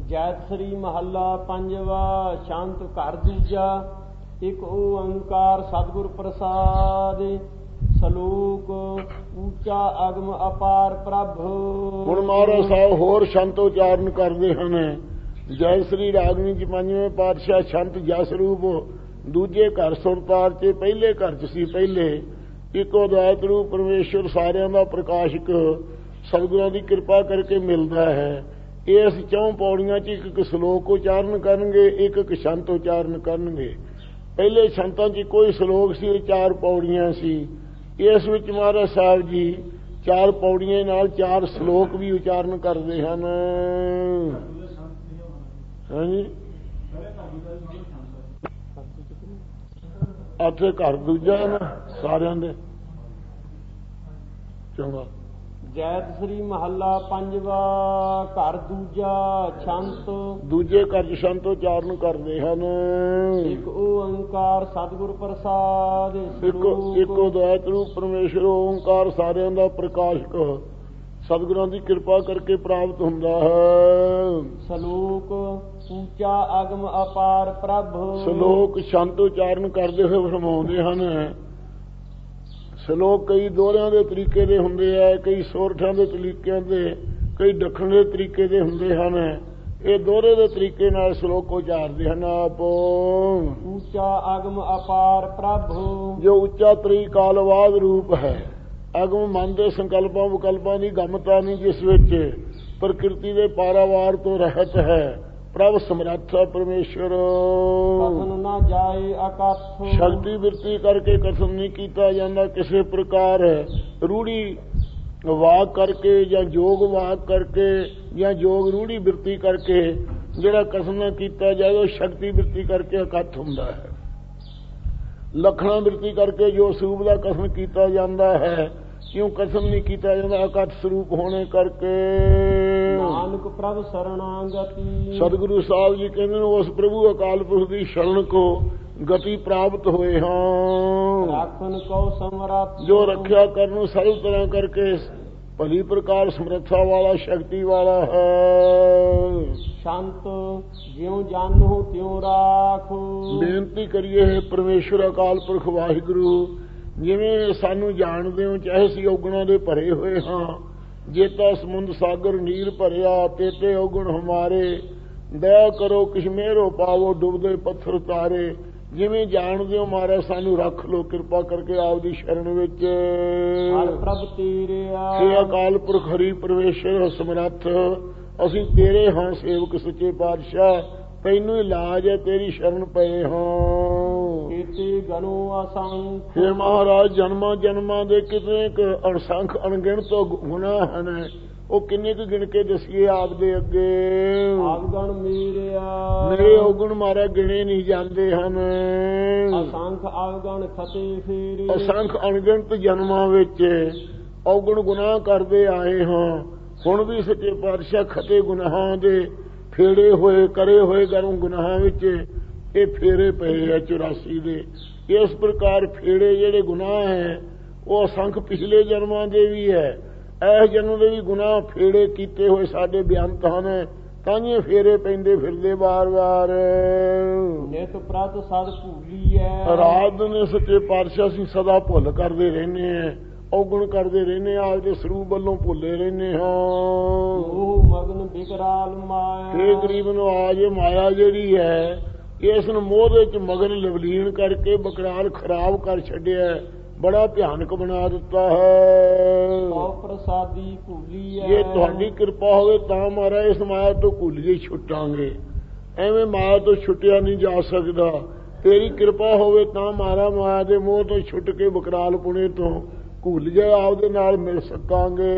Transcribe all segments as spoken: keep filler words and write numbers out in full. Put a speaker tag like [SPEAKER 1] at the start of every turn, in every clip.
[SPEAKER 1] ਜੈਤ ਸ੍ਰੀ ਮਹੱਲਾ ਪੰਜਵਾ। ਸ਼ੰਤ ਘਰ ਦੂਜਾ। ਇੱਕ ਓੰਕਾਰ ਸਤਿਗੁਰ ਪ੍ਰਸਾਦ। ਸਲੋਕ ਉੱਚਾ ਅਗਮ ਅਪਾਰ ਪ੍ਰਭ।
[SPEAKER 2] ਹੁਣ ਮਹਾਰਾਜ ਸਾਹਿਬ ਹੋਰ ਸ਼ੰਤ ਉਚਾਰਨ ਕਰਦੇ ਹਨ। ਜੈ ਸ੍ਰੀ ਰਾਗਨੀ ਚ ਪੰਜਵੇਂ ਪਾਤਸ਼ਾਹ ਸ਼ੰਤ ਜਸ ਰੂਪ ਦੂਜੇ ਘਰ ਸੁਰਤਾਰ ਚ ਪਹਿਲੇ ਘਰ ਚ ਸੀ। ਪਹਿਲੇ ਇੱਕੋ ਅਦਵੈਤ ਰੂਪ ਪਰਮੇਸ਼ਵਰ ਸਾਰਿਆਂ ਦਾ ਪ੍ਰਕਾਸ਼ਕ ਸਤਿਗੁਰਾਂ ਦੀ ਕਿਰਪਾ ਕਰਕੇ ਮਿਲਦਾ ਹੈ। ਇਸ ਚੌਂ ਪੌੜੀਆਂ ਚ ਇੱਕ ਇੱਕ ਸਲੋਕ ਉਚਾਰਨ ਕਰਨਗੇ, ਇੱਕ ਇੱਕ ਸ਼ੰਤ ਉਚਾਰਨ ਕਰਨਗੇ। ਪਹਿਲੇ ਸ਼ੰਤਾਂ ਚ ਕੋਈ ਸਲੋਕ ਸੀ, ਚਾਰ ਪੌੜੀਆਂ ਸੀ। ਇਸ ਵਿੱਚ ਮਹਾਰਾਜ ਸਾਹਿਬ ਜੀ ਚਾਰ ਪੌੜੀਆਂ ਨਾਲ ਚਾਰ ਸਲੋਕ ਵੀ ਉਚਾਰਨ ਕਰਦੇ ਹਨ। ਹਾਂਜੀ, ਇੱਥੇ ਘਰ ਦੂਜਾ ਨਾ ਸਾਰਿਆਂ ਦੇ ਚੰਗਾ।
[SPEAKER 1] ਜੈਤ ਸ੍ਰੀ ਮਹੱਲਾ ਪੰਜਵਾ। ਘਰ ਦੂਜਾ ਸ਼ੰਤ।
[SPEAKER 2] ਦੂਜੇ ਘਰ ਚ ਸ਼ੰਤ ਉਚਾਰਨ ਕਰਦੇ ਹਨ।
[SPEAKER 1] ਇੱਕ ਓੰਕਾਰ ਸਤਿਗੁਰ ਪ੍ਰਸਾਦ।
[SPEAKER 2] ਇੱਕੋ ਅਦਵੈਤ ਰੂਪ ਪਰਮੇਸ਼ਰ ਓੰਕਾਰ ਸਾਰਿਆਂ ਦਾ ਪ੍ਰਕਾਸ਼ਕ ਸਤਿਗੁਰਾਂ ਦੀ ਕਿਰਪਾ ਕਰਕੇ ਪ੍ਰਾਪਤ ਹੁੰਦਾ ਹੈ।
[SPEAKER 1] ਸਲੋਕ ਉੱਚਾ ਅਗਮ ਅਪਾਰ ਪ੍ਰਭ।
[SPEAKER 2] ਸਲੋਕ ਸ਼ੰਤ ਉਚਾਰਨ ਕਰਦੇ ਹੋਏ ਫਰਮਾਉਂਦੇ ਹਨ। ਸਲੋਕ ਕਈ ਦੋਹਰਿਆਂ ਦੇ ਤਰੀਕੇ ਦੇ ਹੁੰਦੇ ਆ, ਕਈ ਸੋਰਠਾਂ ਦੇ ਤਰੀਕਿਆਂ ਦੇ, ਕਈ ਦੱਖਣ ਦੇ ਤਰੀਕੇ ਦੇ ਹੁੰਦੇ ਹਨ। ਇਹ ਦੋਹਰੇ ਦੇ ਤਰੀਕੇ ਨਾਲ ਸਲੋਕ ਉਚਾਰਦੇ ਹਨ ਆਪ।
[SPEAKER 1] ਉੱਚਾ ਅਗਮ ਅਪਾਰ ਪ੍ਰਭ।
[SPEAKER 2] ਜੋ ਉੱਚਾ ਤ੍ਰਿਕਾਲਵਾਦ ਰੂਪ ਹੈ। ਅਗਮ ਮਨ ਦੇ ਸੰਕਲਪਾਂ ਵਿਕਲਪਾਂ ਦੀ ਗਮਤਾ ਨਹੀਂ, ਜਿਸ ਵਿੱਚ ਪ੍ਰਕਿਰਤੀ ਦੇ ਪਾਰਾਵਾਰ ਤੋਂ ਰਹਿਤ ਹੈ। ਪ੍ਰਭ ਸਮਰੱਥ ਪਰਮੇਸ਼ਰ।
[SPEAKER 1] ਕਥਨ ਨਾ ਜਾਏ ਅਕਥ।
[SPEAKER 2] ਸ਼ਕਤੀ ਬਿਰਤੀ ਕਰਕੇ ਕਥਨ ਨਹੀਂ ਕੀਤਾ ਜਾਂਦਾ। ਕਿਸੇ ਪ੍ਰਕਾਰ ਰੂੜੀ ਵਾਕ ਕਰਕੇ ਜਾਂ ਜੋਗ ਵਾਕ ਕਰਕੇ ਜਾਂ ਜੋਗ ਰੂੜੀ ਬਿਰਤੀ ਕਰਕੇ ਜਿਹੜਾ ਕਥਨ ਕੀਤਾ ਜਾਏ ਉਹ ਸ਼ਕਤੀ ਬਿਰਤੀ ਕਰਕੇ ਅਕਥ ਹੁੰਦਾ ਹੈ। ਲੱਖਣਾ ਬਿਰਤੀ ਕਰਕੇ ਜੋ ਸਰੂਪ ਦਾ ਕਥਨ ਕੀਤਾ ਜਾਂਦਾ ਹੈ, ਕਿਉਂ ਕਥਨ ਨਹੀਂ ਕੀਤਾ ਜਾਂਦਾ? ਅਕਥ ਸਰੂਪ ਹੋਣੇ ਕਰਕੇ।
[SPEAKER 1] ਨਾਨਕ ਪ੍ਰਭ ਸਰਣਾਗਤੀ।
[SPEAKER 2] ਸਤਿਗੁਰੂ ਸਾਹਿਬ ਜੀ ਕਹਿੰਦੇ ਨੇ ਉਸ ਪ੍ਰਭੂ ਅਕਾਲ ਪੁਰਖ ਦੀ ਸ਼ਰਨ ਕੋ ਗਤੀ ਪ੍ਰਾਪਤ ਹੋਏ ਹਾਂ।
[SPEAKER 1] ਰਾਖਨ ਕੋ ਸਮਰੱਥ।
[SPEAKER 2] ਜੋ ਰੱਖਿਆ ਕਰਨ ਨੂੰ ਸਰਵ ਤਰ੍ਹਾਂ ਕਰਕੇ ਭਲੀ ਪ੍ਰਕਾਰ ਸਮਰੱਥਾ ਵਾਲਾ ਸ਼ਕਤੀ ਵਾਲਾ ਹੈ।
[SPEAKER 1] ਸ਼ੰਤ ਜਿਉ ਜਾਨੋ ਤਿਉ ਰਾਖੋ। ਬੇਨਤੀ
[SPEAKER 2] ਕਰੀਏ ਪਰਮੇਸ਼ਰ ਅਕਾਲ ਪੁਰਖ ਵਾਹਿਗੁਰੂ, ਜਿਵੇਂ ਸਾਨੂੰ ਜਾਣਦੇ ਹੋ, ਚਾਹੇ ਅਸੀਂ ਔਗੁਣਾਂ ਦੇ ਭਰੇ ਹੋਏ ਹਾਂ। ਜੇਤਾ ਸਮੁੰਦ ਸਾਗਰ ਨੀਰ ਭਰਿਆ, ਤੇਤੇ ਔਗੁਣ ਹਮਾਰੇ। ਦਇਆ ਕਰੋ ਕਿਛ ਮਿਹਰੋ ਪਾਵੋ, ਡੁੱਬਦੇ ਪੱਥਰ ਤਾਰੇ। ਜਿਵੇਂ ਜਾਣਦੇ ਹੋ ਮਹਾਰਾਜ, ਸਾਨੂੰ ਰੱਖ ਲੋ ਕਿਰਪਾ ਕਰਕੇ ਆਪਦੀ ਸ਼ਰਨ ਵਿੱਚ।
[SPEAKER 1] ਹਰ ਪ੍ਰਭ ਤੇਰੇ
[SPEAKER 2] ਹੇ ਅਕਾਲ ਪੁਰਖ ਹਰੀ ਪਰਮੇਸ਼ਰ ਸਮਰੱਥ, ਅਸੀਂ ਤੇਰੇ ਹਾਂ ਸੇਵਕ ਸੱਚੇ ਪਾਤਸ਼ਾਹ। ਤੈਨੂੰ ਹੀ ਲਾਜ ਹੈ, ਤੇਰੀ ਸ਼ਰਨ ਪਏ ਹਾਂ।
[SPEAKER 1] ਕੀਤੇ ਗਨੋ ਅਸੰਖ।
[SPEAKER 2] ਹੇ ਮਹਾਰਾਜ, ਜਨਮਾਂ ਜਨਮਾਂ ਦੇ ਕਿਤਨੇ ਕੁ ਅਣਸੰਖ ਅਣਗਿਣਤ ਗੁਨਾਹ ਹਨ, ਉਹ ਕਿੰਨੇ ਕੁ ਗਿਣ ਕੇ ਦਸੀਏ ਆਪਦੇ ਅੱਗੇ।
[SPEAKER 1] ਆਵਗਣ ਮੇਰਿਆ।
[SPEAKER 2] ਮੇਰੇ ਔਗੁਣ ਮਾਰਾ ਗਿਣੇ ਨਹੀਂ ਜਾਂਦੇ ਹਨ।
[SPEAKER 1] ਅਸੰਖ ਆਵਗਣ ਖਤੇ ਫੇਰੇ।
[SPEAKER 2] ਅਸੰਖ ਅਣਗਿਣਤ ਜਨਮਾਂ ਵਿੱਚ ਔਗੁਣ ਗੁਨਾਹ ਕਰਦੇ ਆਏ ਹਾਂ। ਹੁਣ ਵੀ ਸੱਚੇ ਪਾਤਸ਼ਾਹ ਖਤੇ ਗੁਨਾਹਾਂ ਦੇ ਫੇੜੇ ਹੋਏ ਕਰੇ ਹੋਏ ਗਰਮ ਗੁਨਾਹਾਂ ਵਿੱਚ ਇਹ ਫੇਰੇ ਪਏ ਆ ਚੁਰਾਸੀ ਦੇ। ਇਸ ਪ੍ਰਕਾਰ ਫੇੜੇ ਜਿਹੜੇ ਗੁਨਾਹ ਹੈ ਉਹ ਅਸੰਖ ਪਿਛਲੇ ਜਨਮਾਂ ਦੇ ਵੀ ਹੈ, ਇਸ ਜਨਮ ਦੇ ਵੀ ਗੁਨਾਹ ਫੇੜੇ ਕੀਤੇ ਹੋਏ ਸਾਡੇ ਬਿਆੰਤ ਹਨ। ਤਾਂਹੀਓ ਫੇਰੇ ਪੈਂਦੇ ਫਿਰਦੇ ਵਾਰ ਵਾਰ।
[SPEAKER 1] ਨਿਤ ਪ੍ਰਤ ਸਦ ਭੂਲੀ ਹੈ।
[SPEAKER 2] ਰਾਤ ਨੇ ਸੱਚੇ ਪਾਤਸ਼ਾਹ ਅਸੀਂ ਸਦਾ ਭੁੱਲ ਕਰਦੇ ਰਹਿੰਦੇ ਹਾਂ, ਔਗੁਣ ਕਰਦੇ ਰਹਿੰਦੇ ਹਾਂ, ਆਪਦੇ ਸਰੂਪ ਵੱਲੋਂ ਭੁੱਲੇ ਰਹਿੰਦੇ ਹਾਂ।
[SPEAKER 1] ਉਹ ਮਗਨ ਬਿਕਰਾਲ ਮਾਇਆ।
[SPEAKER 2] ਇਹ ਗਰੀਬ ਨੂੰ ਆਜ ਮਾਇਆ ਜਿਹੜੀ ਹੈ, ਇਸ ਨੂੰ ਮੋਹ ਦੇ ਵਿੱਚ ਮਗਨ ਲਵਲੀਨ ਕਰਕੇ ਬਕਰਾਲ ਖਰਾਬ ਕਰ ਛੱਡਿਆ, ਬੜਾ ਭਿਆਨਕ ਬਣਾ ਦਿੱਤਾ ਹੈ।
[SPEAKER 1] ਸੋ ਪ੍ਰਸਾਦੀ ਭੁੱਲੀ ਹੈ।
[SPEAKER 2] ਜੇ ਤੁਹਾਡੀ ਕਿਰਪਾ ਹੋਵੇ ਤਾਂ ਮਹਾਰਾਜ ਇਸ ਮਾਇਆ ਤੋਂ ਭੁੱਲ ਜੇ ਛੁੱਟਾਂਗੇ। ਐਵੇਂ ਮਾਇਆ ਤੋਂ ਛੁੱਟਿਆ ਨਹੀਂ ਜਾ ਸਕਦਾ। ਤੇਰੀ ਕਿਰਪਾ ਹੋਵੇ ਤਾਂ ਮਹਾਰਾ ਮਾਇਆ ਦੇ ਮੋਹ ਤੋਂ ਛੁੱਟ ਕੇ ਬਕਰਾਲ ਪੁਣੇ ਤੋਂ ਭੁੱਲ ਜਾ, ਆਪਦੇ ਨਾਲ ਮਿਲ ਸਕਾਂਗੇ।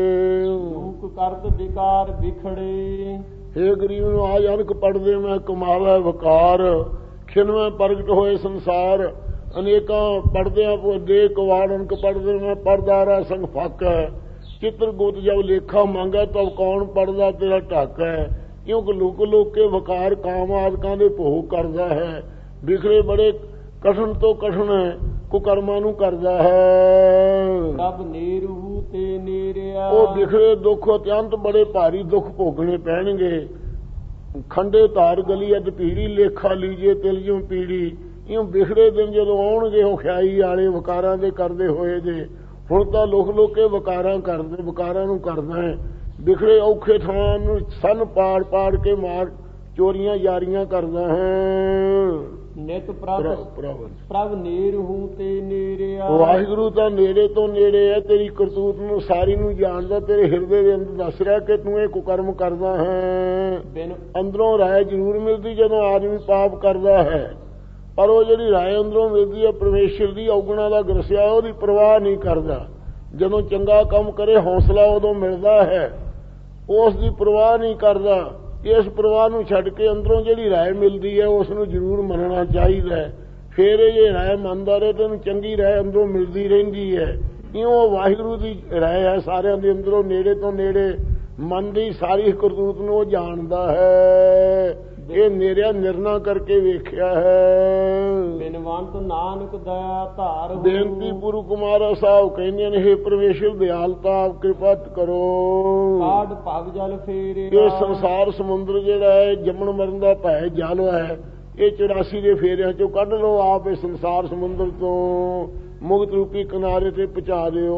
[SPEAKER 1] ਰੂਪ ਕਰਤ ਵਿਕਾਰ ਵਿਖੜੇ।
[SPEAKER 2] ਹੇ ਗਰੀਬ ਨੂੰ ਆਜ ਅਨਕ ਪੜਦੇ ਮੈਂ ਕਮਾਵਾ ਵਕਾਰ। ਖਿਨਵੇਂ ਪ੍ਰਗਟ ਹੋਏ ਸੰਸਾਰ, ਅਨੇਕਾਂ ਪੜਦਿਆਂ ਦੇ ਕਵਾੜ ਅਨਕ ਪੜਦੇ ਮੈਂ ਪੜਦਾਰਾ ਸੰਗ ਫੱਕ ਹੈ। ਚਿੱਤਰ ਗੁੱਤ ਜਬ ਲੇਖਾ ਮੰਗਾ ਤਬ ਕੌਣ ਪੜਦਾ ਤੇਰਾ ਢੱਕ ਹੈ। ਕਿਉਂਕਿ ਲੁਕ ਲੁਕ ਕੇ ਵਕਾਰ ਕਾਮ ਆਦਿਕਾਂ ਦੇ ਭੋਗ ਕਰਦਾ ਹੈ। ਵਿਖੜੇ ਬੜੇ ਕਠਨ ਤੋਂ ਕਠਨ ਕੁਕਰਮਾਂ ਨੂੰ ਕਰਦਾ ਹੈ।
[SPEAKER 1] ਪ੍ਰਭ ਨੀਰੂ ਤੇ ਨੀਰਿਆ।
[SPEAKER 2] ਉਹ ਵਿਖੜੇ ਦੁੱਖ ਅਤਿਅੰਤ ਬੜੇ ਭਾਰੀ ਦੁੱਖ ਭੋਗਣੇ ਪੈਣਗੇ। ਖੰਡੇ ਧਾਰ ਗਲੀ ਅਦ ਪੀੜੀ ਲੇਖਾ ਲੀਜੇ ਤਿਲ ਜਿਉ ਪੀੜੀ। ਇਉਂ ਵਿਖੜੇ ਦਿਨ ਜਦੋਂ ਆਉਣਗੇ ਉਹ ਖਿਆਈ ਵਾਲੇ ਵਕਾਰਾਂ ਦੇ ਕਰਦੇ ਹੋਏ ਦੇ। ਹੁਣ ਤਾਂ ਲੁਕ ਲੁਕ ਕੇ ਵਕਾਰਾਂ ਕਰਦੇ, ਵਕਾਰਾਂ ਨੂੰ ਕਰਦਾ ਹੈ। ਵਿਖੜੇ ਔਖੇ ਥਾਂ ਨੂੰ ਸੰਨ ਪਾੜ ਪਾੜ ਕੇ ਮਾਰ ਚੋਰੀਆਂ ਯਾਰੀਆਂ ਕਰਦਾ ਹੈ।
[SPEAKER 1] ਨਿਤ ਪ੍ਰਭ ਪ੍ਰਭ ਨੇਰ ਹੂੰ ਤੇ ਨੇਰਿਆ।
[SPEAKER 2] ਵਾਹਿਗੁਰੂ ਤਾਂ ਨੇੜੇ ਤੋਂ ਨੇੜੇ ਹੈ, ਤੇਰੀ ਕਰਤੂਤ ਨੂੰ ਸਾਰੀ ਨੂੰ ਜਾਣਦਾ, ਤੇਰੇ ਹਿਰਦੇ ਦੇ ਅੰਦਰ ਦੱਸ ਰਿਹਾ ਕਿ ਤੂੰ ਇਹ ਕੁਕਰਮ ਕਰਦਾ ਹੈ। ਅੰਦਰੋਂ ਰਾਏ ਜ਼ਰੂਰ ਮਿਲਦੀ ਜਦੋਂ ਆਦਮੀ ਪਾਪ ਕਰਦਾ ਹੈ, ਪਰ ਉਹ ਜਿਹੜੀ ਰਾਏ ਅੰਦਰੋਂ ਮਿਲਦੀ ਹੈ ਪਰਮੇਸ਼ਰ ਦੀ ਔਗਣਾ ਦਾ ਗਰਸਿਆ, ਉਹਦੀ ਪਰਵਾਹ ਨਹੀਂ ਕਰਦਾ। ਜਦੋਂ ਚੰਗਾ ਕੰਮ ਕਰੇ ਹੌਸਲਾ ਉਦੋਂ ਮਿਲਦਾ ਹੈ, ਉਸ ਦੀ ਪਰਵਾਹ ਨਹੀਂ ਕਰਦਾ। ਇਸ ਪਰਵਾਹ ਨੂੰ ਛੱਡ ਕੇ ਅੰਦਰੋਂ ਜਿਹੜੀ ਰਾਏ ਮਿਲਦੀ ਹੈ ਉਸ ਨੂੰ ਜ਼ਰੂਰ ਮੰਨਣਾ ਚਾਹੀਦਾ ਹੈ। ਫਿਰ ਇਹ ਰਾਏ ਮੰਨਦਾ ਰਹੇ ਤੈਨੂੰ ਚੰਗੀ ਰਾਏ ਅੰਦਰੋਂ ਮਿਲਦੀ ਰਹਿੰਦੀ ਹੈ। ਇਉਂ ਵਾਹਿਗੁਰੂ ਦੀ ਰਾਏ ਹੈ ਸਾਰਿਆਂ ਦੇ ਅੰਦਰੋਂ ਨੇੜੇ ਤੋਂ ਨੇੜੇ। ਮਨ ਦੀ ਸਾਰੀ ਕਰਤੂਤ ਨੂੰ ਉਹ ਜਾਣਦਾ ਹੈ। ਇਹ ਨੇਰਿਆ ਨਿਰਣਾ ਕਰਕੇ ਵੇਖਿਆ ਹੈ।
[SPEAKER 1] ਬਿਨਵੰਤ ਨਾਨਕ ਦਇਆ ਧਾਰ।
[SPEAKER 2] ਬੇਨਤੀ ਗੁਰੂ ਕੁਮਾਰਾ ਸਾਹਿਬ ਕਹਿੰਦੇ ਨੇ, ਹੇ ਪਰਮੇਸ਼ਰ ਦਿਆਲਤਾ ਕਿਰਪਾ ਕਰੋ।
[SPEAKER 1] ਕਾਢ ਭਵ ਜਲ ਫੇਰੇ।
[SPEAKER 2] ਇਹ ਸੰਸਾਰ ਸਮੁੰਦਰ ਜਿਹੜਾ ਹੈ ਜੰਮਣ ਮਰਨ ਦਾ ਭੈ ਜਲ ਹੈ, ਇਹ ਚੁਰਾਸੀ ਦੇ ਫੇਰਿਆਂ ਚੋਂ ਕੱਢ ਲਓ ਆਪ। ਇਹ ਸੰਸਾਰ ਸਮੁੰਦਰ ਤੋਂ ਮੁਕਤ ਰੂਪੀ ਕਿਨਾਰੇ ਤੇ ਪਹੁੰਚਾ ਦਿਓ।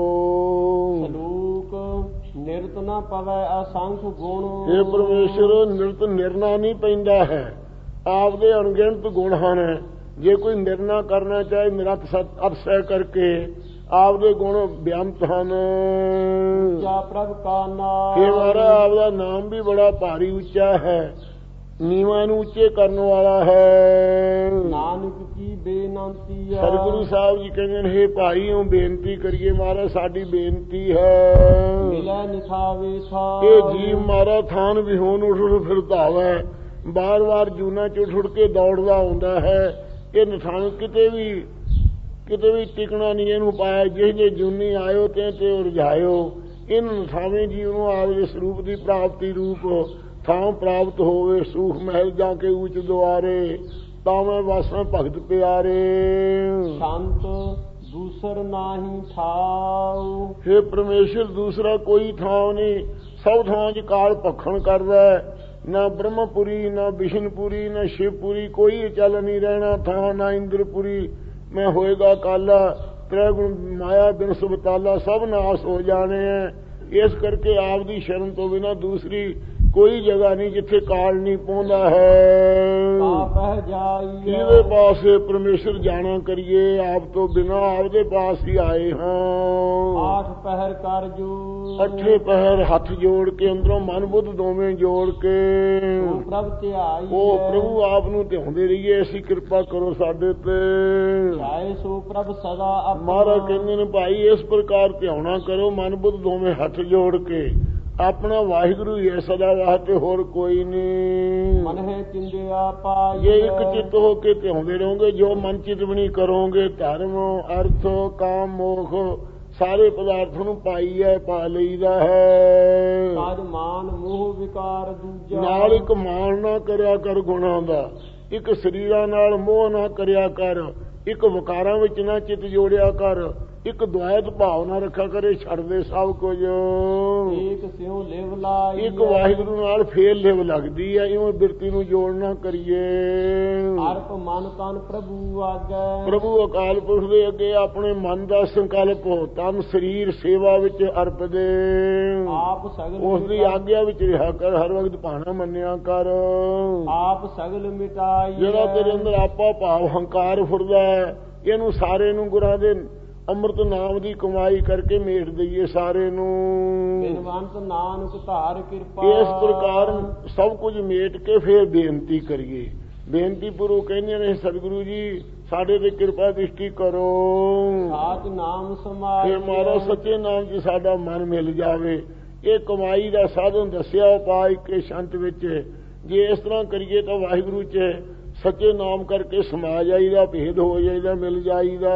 [SPEAKER 1] ਸਲੂਕ ਨਿਰਤ ਨਾ ਪਵੈ ਅਸੰਖ ਗੁਣ।
[SPEAKER 2] ਇਹ ਪਰਮੇਸ਼ਰ ਨਿਰਤ ਨਿਰਣਾ ਨਹੀਂ ਪੈਂਦਾ ਹੈ, ਆਪਦੇ ਅਣਗਿਣਤ ਗੁਣ ਹਨ। ਜੇ ਕੋਈ ਨਿਰਣਾ ਕਰਨਾ ਚਾਹੇ ਨਿਰਤ ਸਤ ਅਰਸੈ ਕਰਕੇ ਆਪਦੇ ਗੁਣ ਬੇਅੰਤ ਹਨ।
[SPEAKER 1] ਉੱਚਾ ਪ੍ਰਭ ਕਾ ਨਾਮ।
[SPEAKER 2] ਇਹ ਮਾਰਾ ਆਪਦਾ ਨਾਮ ਵੀ ਬੜਾ ਭਾਰੀ ਉੱਚਾ ਹੈ, ਨੀਵਾਂ ਨੂੰ ਉੱਚੇ ਕਰਨ ਵਾਲਾ ਹੈ।
[SPEAKER 1] ਨਾਨਕ ਕੀ ਬੇਨੰਤੀ ਆ।
[SPEAKER 2] ਸਤਿਗੁਰੂ ਸਾਹਿਬ ਜੀ ਕਹਿੰਦੇ ਨੇ, ਹੇ ਭਾਈ ਉਹ ਬੇਨਤੀ ਕਰੀਏ ਮਹਾਰਾਜ, ਸਾਡੀ ਬੇਨਤੀ ਹੈ।
[SPEAKER 1] ਮਿਲੈ ਨਿਥਾਵੇ ਥਾ।
[SPEAKER 2] ਇਹ ਜੀਵ ਮਾਰਾ ਥਾਨ ਵਿਹੋਣ ਉੱਠ ਉੱਠ ਫਿਰਦਾ ਹੈ, ਬਾਰ ਬਾਰ ਜੂਨਾ ਚ ਉੱਠ ਉੱਠ ਕੇ ਦੌੜਦਾ ਆਉਂਦਾ ਹੈ। ਇਹ ਨਿਥਾਨ ਕਿਤੇ ਵੀ ਕਿਤੇ ਵੀ ਟਿਕਣਾ ਨਹੀਂ ਇਹਨੂੰ ਪਾਇਆ। ਜਿਹੇ ਜੇ ਜੂਨੀ ਆਇਓ ਤੇ ਤੇ ਉਰਝਾਇਓ। ਇਹਨੂੰ ਨਿਥਾਵੇਂ ਜੀਵ ਨੂੰ ਆਪਦੇ ਸਰੂਪ ਦੀ ਪ੍ਰਾਪਤੀ ਰੂਪ ਥਾਂ ਪ੍ਰਾਪਤ ਹੋਵੇ। ਸੂਖ ਮਹਿਲ ਜਾ ਕੇ ਉੱਚ ਦੁਆਰੇ, ਤਾਂ ਮੈਂ ਵਾਸਾਂ ਭਗਤ ਪਿਆਰੇ।
[SPEAKER 1] ਸੰਤ ਦੂਸਰ ਨਾਹੀ ਥਾਉ।
[SPEAKER 2] ਹੇ ਪਰਮੇਸ਼ਰ ਦੂਸਰਾ ਕੋਈ ਥਾਂ ਨਹੀਂ, ਸਭ ਥਾਂ ਚ ਕਾਲ ਭਖਣ ਕਰਦਾ। ਨਾ ਬ੍ਰਹਮਪੁਰੀ, ਨਾ ਬਿਸ਼ਨਪੁਰੀ, ਨਾ ਸ਼ਿਵਪੁਰੀ, ਕੋਈ ਚੱਲ ਨਹੀਂ ਰਹਿਣਾ ਥਾਂ। ਨਾ ਇੰਦਰਪੁਰੀ ਮੈਂ ਹੋਏਗਾ ਕਾਲਾ, ਤ੍ਰੈ ਗੁਣ ਮਾਇਆ ਬਿਨ ਸੁਬਤਾਲਾ, ਸਭ ਨਾਸ ਹੋ ਜਾਣੇ ਹੈ। ਇਸ ਕਰਕੇ ਆਪ ਦੀ ਸ਼ਰਨ ਤੋਂ ਬਿਨਾਂ ਦੂਸਰੀ ਕੋਈ ਜਗ੍ਹਾ ਨਹੀਂ ਜਿੱਥੇ ਕਾਲ ਨਹੀਂ ਪਹੁੰਚਦਾ ਹੈ। ਜਿਹਦੇ ਪਾਸੇ ਪਰਮੇਸ਼ਰ ਜਾਣਾ ਕਰੀਏ, ਆਪ ਤੋਂ ਬਿਨਾਂ ਆਪਦੇ ਪਾਸ ਹੀ ਆਏ ਹਾਂ।
[SPEAKER 1] ਆਠ ਪਹਿਰ ਕਰ ਜੋ।
[SPEAKER 2] ਅੱਠੇ ਪਹਿਰ ਹੱਥ ਜੋੜ ਕੇ ਅੰਦਰੋਂ ਮਨ ਬੁੱਧ ਦੋਵੇਂ ਜੋੜ ਕੇ
[SPEAKER 1] ਉਹ ਪ੍ਰਭ ਧਿਆਈ।
[SPEAKER 2] ਉਹ ਪ੍ਰਭੂ ਆਪ ਨੂੰ ਧਿਆਉਂਦੇ ਰਹੀਏ। ਐਸੀ ਕਿਰਪਾ ਕਰੋ ਸਾਡੇ ਤੇ।
[SPEAKER 1] ਧਿਆਏ ਸੋ ਪ੍ਰਭ ਸਦਾ।
[SPEAKER 2] ਮਹਾਰਾਜ ਕਹਿੰਦੇ ਨੇ, ਭਾਈ ਇਸ ਪ੍ਰਕਾਰ ਧਿਆਉਣਾ ਕਰੋ ਮਨ ਬੁੱਧ ਦੋਵੇਂ ਹੱਥ ਜੋੜ ਕੇ। ਆਪਣਾ ਵਾਹਿਗੁਰੂ ਹੀ ਹੈ ਸਦਾ ਵਾਸਤੇ, ਹੋਰ ਕੋਈ ਨਹੀਂ।
[SPEAKER 1] ਮਨ ਹੈ ਚਿੰਦਿਆ ਪਾਈ।
[SPEAKER 2] ਜੇ ਇੱਕ ਚਿੱਤ ਹੋ ਕੇ ਧਿਆਉਂਦੇ ਰਹੋਗੇ, ਜੋ ਮਨ ਚਿਤਵਣੀ ਕਰੋਗੇ, ਧਰਮ ਅਰਥ ਕਾਮ ਮੋਖ ਸਾਰੇ ਪਦਾਰਥ ਨੂੰ ਪਾਈ ਹੈ, ਪਾ ਲਈਦਾ ਹੈ।
[SPEAKER 1] ਸਾਜ ਮਾਨ ਮੋਹ ਵਿਕਾਰ ਦੂਜਾ।
[SPEAKER 2] ਨਾਲ ਇੱਕ ਮਾਨ ਨਾ ਕਰਿਆ ਕਰ ਗੁਣਾਂ ਦਾ, ਇੱਕ ਸਰੀਰਾਂ ਨਾਲ ਮੋਹ ਨਾ ਕਰਿਆ ਕਰ, ਇੱਕ ਵਿਕਾਰਾਂ ਵਿੱਚ ਨਾ ਚਿੱਤ ਜੋੜਿਆ ਕਰ, ਇੱਕ ਦੁਆਇਤ ਭਾਵ ਨਾ ਰੱਖਿਆ ਕਰੇ, ਛੱਡ ਦੇ ਸਭ ਕੁਝ।
[SPEAKER 1] ਇੱਕ ਸਿਉ ਲਿਵ ਲਾਈ।
[SPEAKER 2] ਇੱਕ ਵਾਹਿਗੁਰੂ ਨਾਲ ਫੇਰ ਲਿਵ ਲੱਗਦੀ ਹੈ। ਇਉਂ ਬਿਰਤੀ ਨੂੰ ਜੋੜਨਾ ਕਰੀਏ।
[SPEAKER 1] ਅਰਪ ਮਨ ਤਨ ਪ੍ਰਭੂ ਆਗੈ।
[SPEAKER 2] ਪ੍ਰਭੂ ਅਕਾਲ ਪੁਰਖ ਦੇ ਅੱਗੇ ਆਪਣੇ ਮਨ ਦਾ ਸੰਕਲਪ ਤਨ ਸਰੀਰ ਸੇਵਾ ਵਿੱਚ ਅਰਪ ਦੇ।
[SPEAKER 1] ਆਪ ਸਗਲ
[SPEAKER 2] ਉਸ ਦੀ ਆਗਿਆ ਵਿੱਚ ਰਿਹਾ ਕਰ, ਹਰ ਵਕਤ ਭਾਣਾ ਮੰਨਿਆ ਕਰ।
[SPEAKER 1] ਆਪ ਸਗਲ ਮਿਟਾਈ।
[SPEAKER 2] ਜਿਹੜਾ ਤੇਰੇ ਅੰਦਰ ਆਪਾ ਭਾਵ ਹੰਕਾਰ ਫੁਰਦਾ ਹੈ, ਇਹਨੂੰ ਸਾਰੇ ਨੂੰ ਗੁਰਾਂ ਦੇ ਅੰਮ੍ਰਿਤ ਨਾਮ ਦੀ ਕਮਾਈ ਕਰਕੇ ਮੇਟ ਦਈਏ ਸਾਰੇ ਨੂੰ।
[SPEAKER 1] ਬਿਨਵੰਤ ਨਾਨਕ ਧਾਰ ਕਿਰਪਾ।
[SPEAKER 2] ਇਸ ਪ੍ਰਕਾਰ ਸਭ ਕੁਝ ਮੇਟ ਕੇ ਫੇਰ ਬੇਨਤੀ ਕਰੀਏ। ਬੇਨਤੀ ਪੁਰੂ ਕਹਿੰਦੇ ਨੇ, ਸਤਿਗੁਰੂ ਜੀ ਸਾਡੇ ਤੇ ਕਿਰਪਾ ਦ੍ਰਿਸ਼ਟੀ ਕਰੋ।
[SPEAKER 1] ਸਾਚ ਨਾਮ ਸਮਾਏ।
[SPEAKER 2] ਫਿਰ ਮਾਰੋ ਸੱਚੇ ਨਾਮ 'ਚ ਸਾਡਾ ਮਨ ਮਿਲ ਜਾਵੇ। ਇਹ ਕਮਾਈ ਦਾ ਸਾਧਨ ਦੱਸਿਆ ਉਪਾਅ ਕੇ ਸ਼ੰਤ ਵਿੱਚ। ਜੇ ਇਸ ਤਰ੍ਹਾਂ ਕਰੀਏ ਤਾਂ ਵਾਹਿਗੁਰੂ 'ਚ ਸੱਚੇ ਨਾਮ ਕਰਕੇ ਸਮਾ ਜਾਈਦਾ, ਭੇਦ ਹੋ ਜਾਈਦਾ, ਮਿਲ ਜਾਈਦਾ